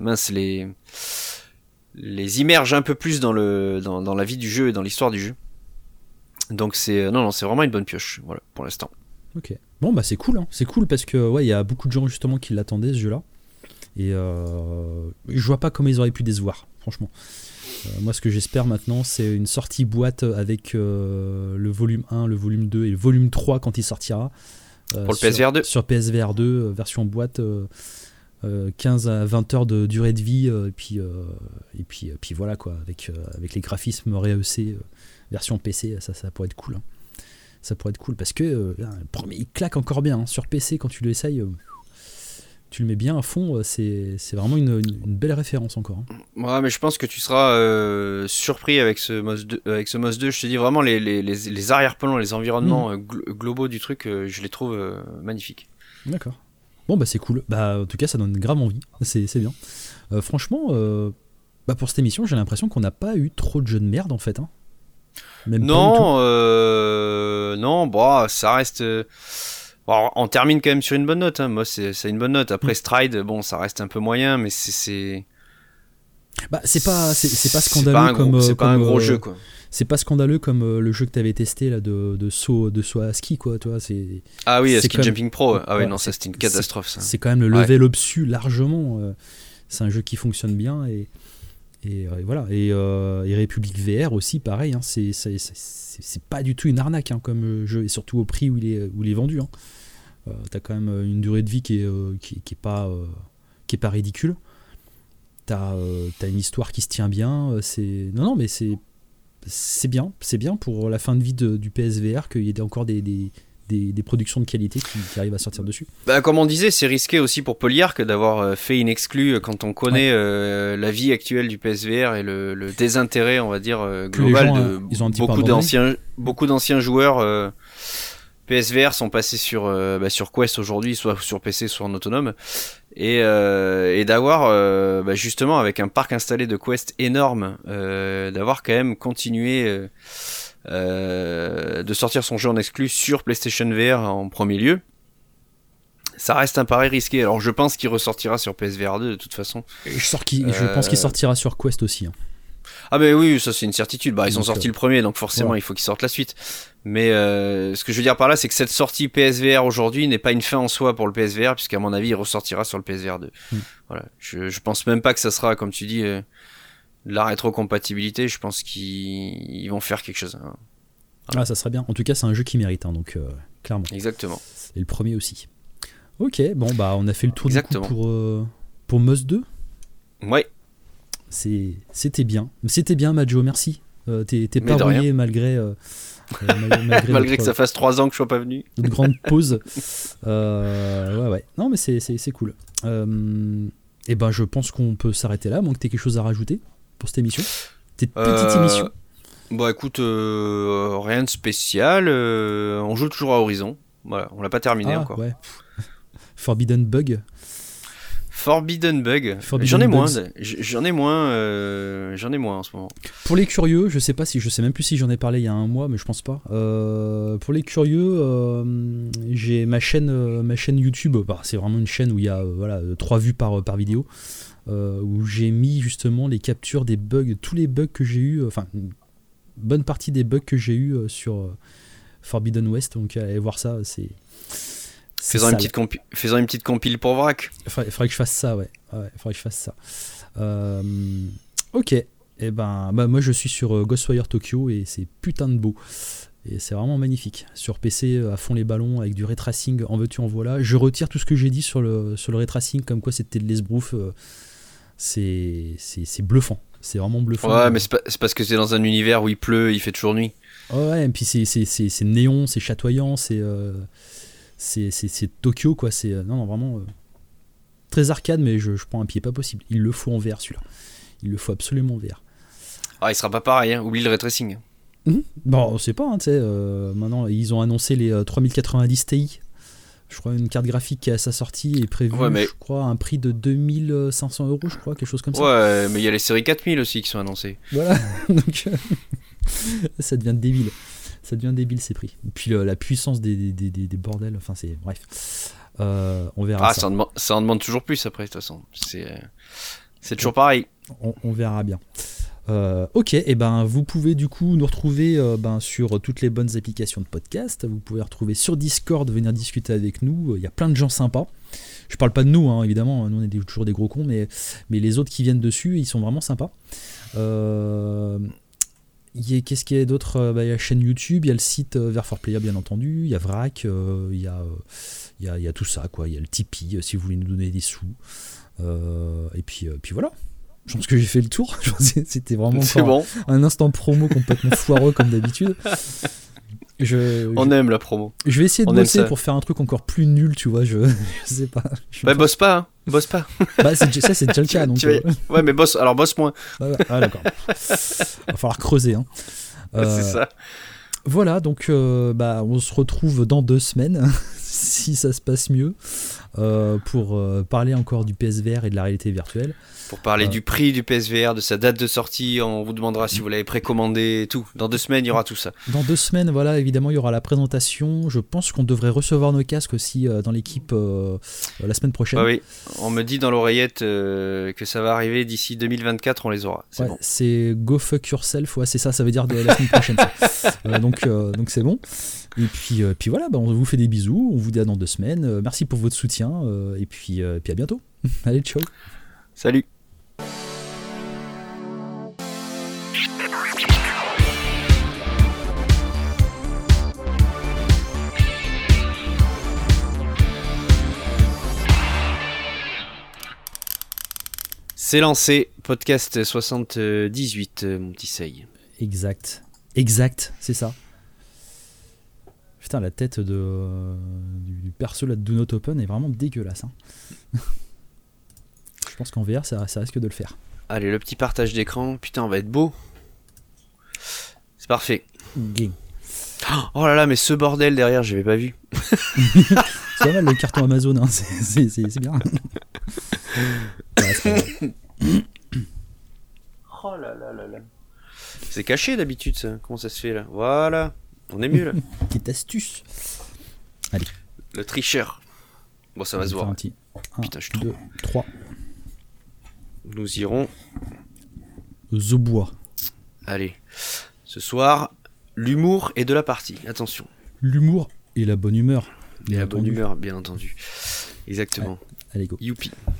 Speaker 2: immerge un peu plus dans la vie du jeu et dans l'histoire du jeu. Donc c'est vraiment une bonne pioche, voilà, pour l'instant.
Speaker 1: Ok. Bon, c'est cool, hein. C'est cool parce que il y a beaucoup de gens justement qui l'attendaient, ce jeu-là. Et je vois pas comment ils auraient pu décevoir, franchement. Moi, ce que j'espère maintenant, c'est une sortie boîte avec le volume 1, le volume 2 et le volume 3 quand il sortira.
Speaker 2: Pour le PSVR 2
Speaker 1: Sur PSVR 2, version boîte, 15 à 20 heures de durée de vie, et puis voilà quoi, avec les graphismes rehaussés, version PC, ça pourrait être cool. Hein. Ça pourrait être cool parce que le premier il claque encore bien. Hein. Sur PC, quand tu l'essayes. Tu le mets bien à fond, c'est vraiment une belle référence encore. Hein.
Speaker 2: Ouais, mais je pense que tu seras surpris avec ce MOS 2. Je te dis vraiment, les arrière-plans, les environnements globaux du truc, je les trouve magnifiques.
Speaker 1: D'accord. Bon, bah c'est cool. Bah, en tout cas, ça donne grave envie. C'est bien. Franchement, pour cette émission, j'ai l'impression qu'on n'a pas eu trop de jeux de merde en fait. Hein. Même
Speaker 2: non, ça reste. Bon, on termine quand même sur une bonne note. Hein. Moi, c'est une bonne note. Après Stride, bon, ça reste un peu moyen, mais c'est.
Speaker 1: Bah, c'est pas scandaleux
Speaker 2: c'est pas un gros jeu, quoi.
Speaker 1: C'est pas scandaleux comme le jeu que t'avais testé là de saut à ski, quoi. Toi, c'est.
Speaker 2: Ah oui, Ski Jumping Pro. Ah ouais, non, ça c'était une catastrophe. Ça.
Speaker 1: C'est quand même le level au-dessus largement. C'est un jeu qui fonctionne bien et voilà. Et République VR aussi, pareil. Hein, c'est pas du tout une arnaque hein, comme jeu, et surtout au prix où il est vendu. Hein. T'as quand même une durée de vie qui est pas ridicule. T'as une histoire qui se tient bien. Non, mais c'est bien pour la fin de vie du PSVR qu'il y ait encore des productions de qualité qui arrivent à sortir dessus.
Speaker 2: Bah, comme on disait, c'est risqué aussi pour Polyarc d'avoir fait une exclue quand on connaît la vie actuelle du PSVR et le désintérêt, on va dire, global de beaucoup d'anciens joueurs. PSVR sont passés sur Quest aujourd'hui, soit sur PC, soit en autonome, et d'avoir justement avec un parc installé de Quest énorme, d'avoir quand même continué de sortir son jeu en exclu sur PlayStation VR en premier lieu. Ça reste un pari risqué. Alors je pense qu'il ressortira sur PSVR 2 de toute façon.
Speaker 1: Je pense qu'il sortira sur Quest aussi. Hein.
Speaker 2: Ah mais oui, ça c'est une certitude. Ils ont sorti le premier, donc forcément il faut qu'ils sortent la suite. Mais ce que je veux dire par là, c'est que cette sortie PSVR aujourd'hui n'est pas une fin en soi pour le PSVR, puisqu'à mon avis il ressortira sur le PSVR 2. Voilà. Je pense même pas que ça sera, comme tu dis, de la rétrocompatibilité. Je pense qu'ils vont faire quelque chose. Hein.
Speaker 1: Voilà. Ah, ça serait bien. En tout cas, c'est un jeu qui mérite, hein, donc clairement.
Speaker 2: Exactement.
Speaker 1: Et le premier aussi. Ok, bon on a fait le tour du coup pour MOS 2.
Speaker 2: Ouais.
Speaker 1: C'était bien, Majo, merci. T'es pas rouillé malgré
Speaker 2: malgré que ça fasse 3 ans que je sois pas venu.
Speaker 1: Une grande pause. Ouais. Non, mais c'est cool. Et je pense qu'on peut s'arrêter là, à moins que t'aies quelque chose à rajouter pour cette émission. Cette petite émission.
Speaker 2: Bon, écoute, rien de spécial. On joue toujours à Horizon. Voilà, on l'a pas terminé encore.
Speaker 1: Ouais. Forbidden Bug.
Speaker 2: J'en ai moins en ce moment.
Speaker 1: Pour les curieux, je sais même plus si j'en ai parlé il y a un mois, mais je pense pas. Pour les curieux, j'ai ma chaîne YouTube. C'est vraiment une chaîne où il y a 3 vues par vidéo, où j'ai mis justement les captures des bugs, tous les bugs que j'ai eu, enfin une bonne partie des bugs que j'ai eu sur Forbidden West. Donc allez voir ça, c'est
Speaker 2: Faisant une petite compile pour Vrac.
Speaker 1: Faudrait que je fasse ça, ouais. Faudrait que je fasse ça. Ok. Et moi je suis sur Ghostwire Tokyo et c'est putain de beau. Et c'est vraiment magnifique. Sur PC, à fond les ballons, avec du ray tracing, en veux-tu, en voilà. Je retire tout ce que j'ai dit sur le ray tracing, comme quoi c'était de l'esbrouf. C'est bluffant. C'est vraiment bluffant.
Speaker 2: Ouais, mais c'est parce que c'est dans un univers où il pleut, il fait toujours nuit.
Speaker 1: Ouais, et puis c'est néon, c'est chatoyant, c'est Tokyo, quoi. C'est non, vraiment très arcade, mais je prends un pied, pas possible. Il le faut en VR, celui-là. Il le faut absolument en VR.
Speaker 2: Ah, il sera pas pareil, hein. Oublie le ray tracing.
Speaker 1: Bon, on sait pas, hein, tu sais. Maintenant, ils ont annoncé les 3090 Ti. Je crois une carte graphique qui à sa sortie est prévue, je crois, à un prix de 2500 €, je crois, quelque chose comme ça.
Speaker 2: Ouais, mais il y a les séries 4000 aussi qui sont annoncées.
Speaker 1: Voilà, donc ça devient débile. Ça devient débile ces prix. Et puis la puissance des bordels, enfin c'est... Bref. On verra ça.
Speaker 2: Ça en demande toujours plus après, de toute façon. C'est toujours pareil.
Speaker 1: On verra bien. Ok, et ben vous pouvez du coup nous retrouver sur toutes les bonnes applications de podcast. Vous pouvez retrouver sur Discord, venir discuter avec nous. Il y a plein de gens sympas. Je parle pas de nous, hein, évidemment, nous on est toujours des gros cons, mais les autres qui viennent dessus, ils sont vraiment sympas. Qu'est-ce qu'il y a d'autre? Il y a la chaîne YouTube, il y a le site Ver4Player bien entendu, il y a Vrac, il y a tout ça, quoi. Il y a le Tipeee si vous voulez nous donner des sous. Et puis voilà. Je pense que j'ai fait le tour. C'était vraiment un instant promo complètement foireux comme d'habitude.
Speaker 2: On aime la promo.
Speaker 1: Je vais essayer de bosser pour faire un truc encore plus nul, tu vois. Je sais pas.
Speaker 2: Bosse pas, hein. Bosse pas.
Speaker 1: C'est déjà le cas. Donc,
Speaker 2: ouais, mais bosse moins.
Speaker 1: Ah, d'accord. Va falloir creuser. Hein.
Speaker 2: C'est ça.
Speaker 1: Voilà, donc on se retrouve dans 2 semaines, si ça se passe mieux, pour parler encore du PSVR et de la réalité virtuelle.
Speaker 2: Pour parler du prix du PSVR, de sa date de sortie, on vous demandera si vous l'avez précommandé et tout. Dans 2 semaines, il y aura tout ça. Dans 2
Speaker 1: semaines, voilà, évidemment, il y aura la présentation. Je pense qu'on devrait recevoir nos casques aussi dans l'équipe la semaine prochaine.
Speaker 2: Oui, on me dit dans l'oreillette que ça va arriver d'ici 2024, on les aura. C'est bon.
Speaker 1: C'est go fuck yourself, c'est ça veut dire de la semaine prochaine. Donc c'est bon. Et puis voilà, on vous fait des bisous, on vous dit à dans 2 semaines. Merci pour votre soutien et puis à bientôt. Allez, ciao.
Speaker 2: Salut. C'est lancé, podcast 78, mon petit Sey.
Speaker 1: Exact, c'est ça. Putain, la tête du perso là de Do Not Open est vraiment dégueulasse. Hein. Je pense qu'en VR, ça risque de le faire.
Speaker 2: Allez, le petit partage d'écran, putain, on va être beau. C'est parfait.
Speaker 1: Game.
Speaker 2: Oh là là, mais ce bordel derrière, j'avais pas vu.
Speaker 1: C'est pas mal le carton Amazon, hein. C'est bien.
Speaker 2: Oh là là là là. C'est caché d'habitude ça. Comment ça se fait là? Voilà. On est mieux là.
Speaker 1: Petite astuce. Allez.
Speaker 2: Le tricheur. Bon, ça va se voir.
Speaker 1: Putain, je suis 2, 3.
Speaker 2: Nous irons.
Speaker 1: The bois.
Speaker 2: Allez. Ce soir, l'humour est de la partie. Attention.
Speaker 1: L'humour et la bonne humeur.
Speaker 2: Et la bonne humeur, bien entendu. Exactement.
Speaker 1: Allez, go.
Speaker 2: Youpi.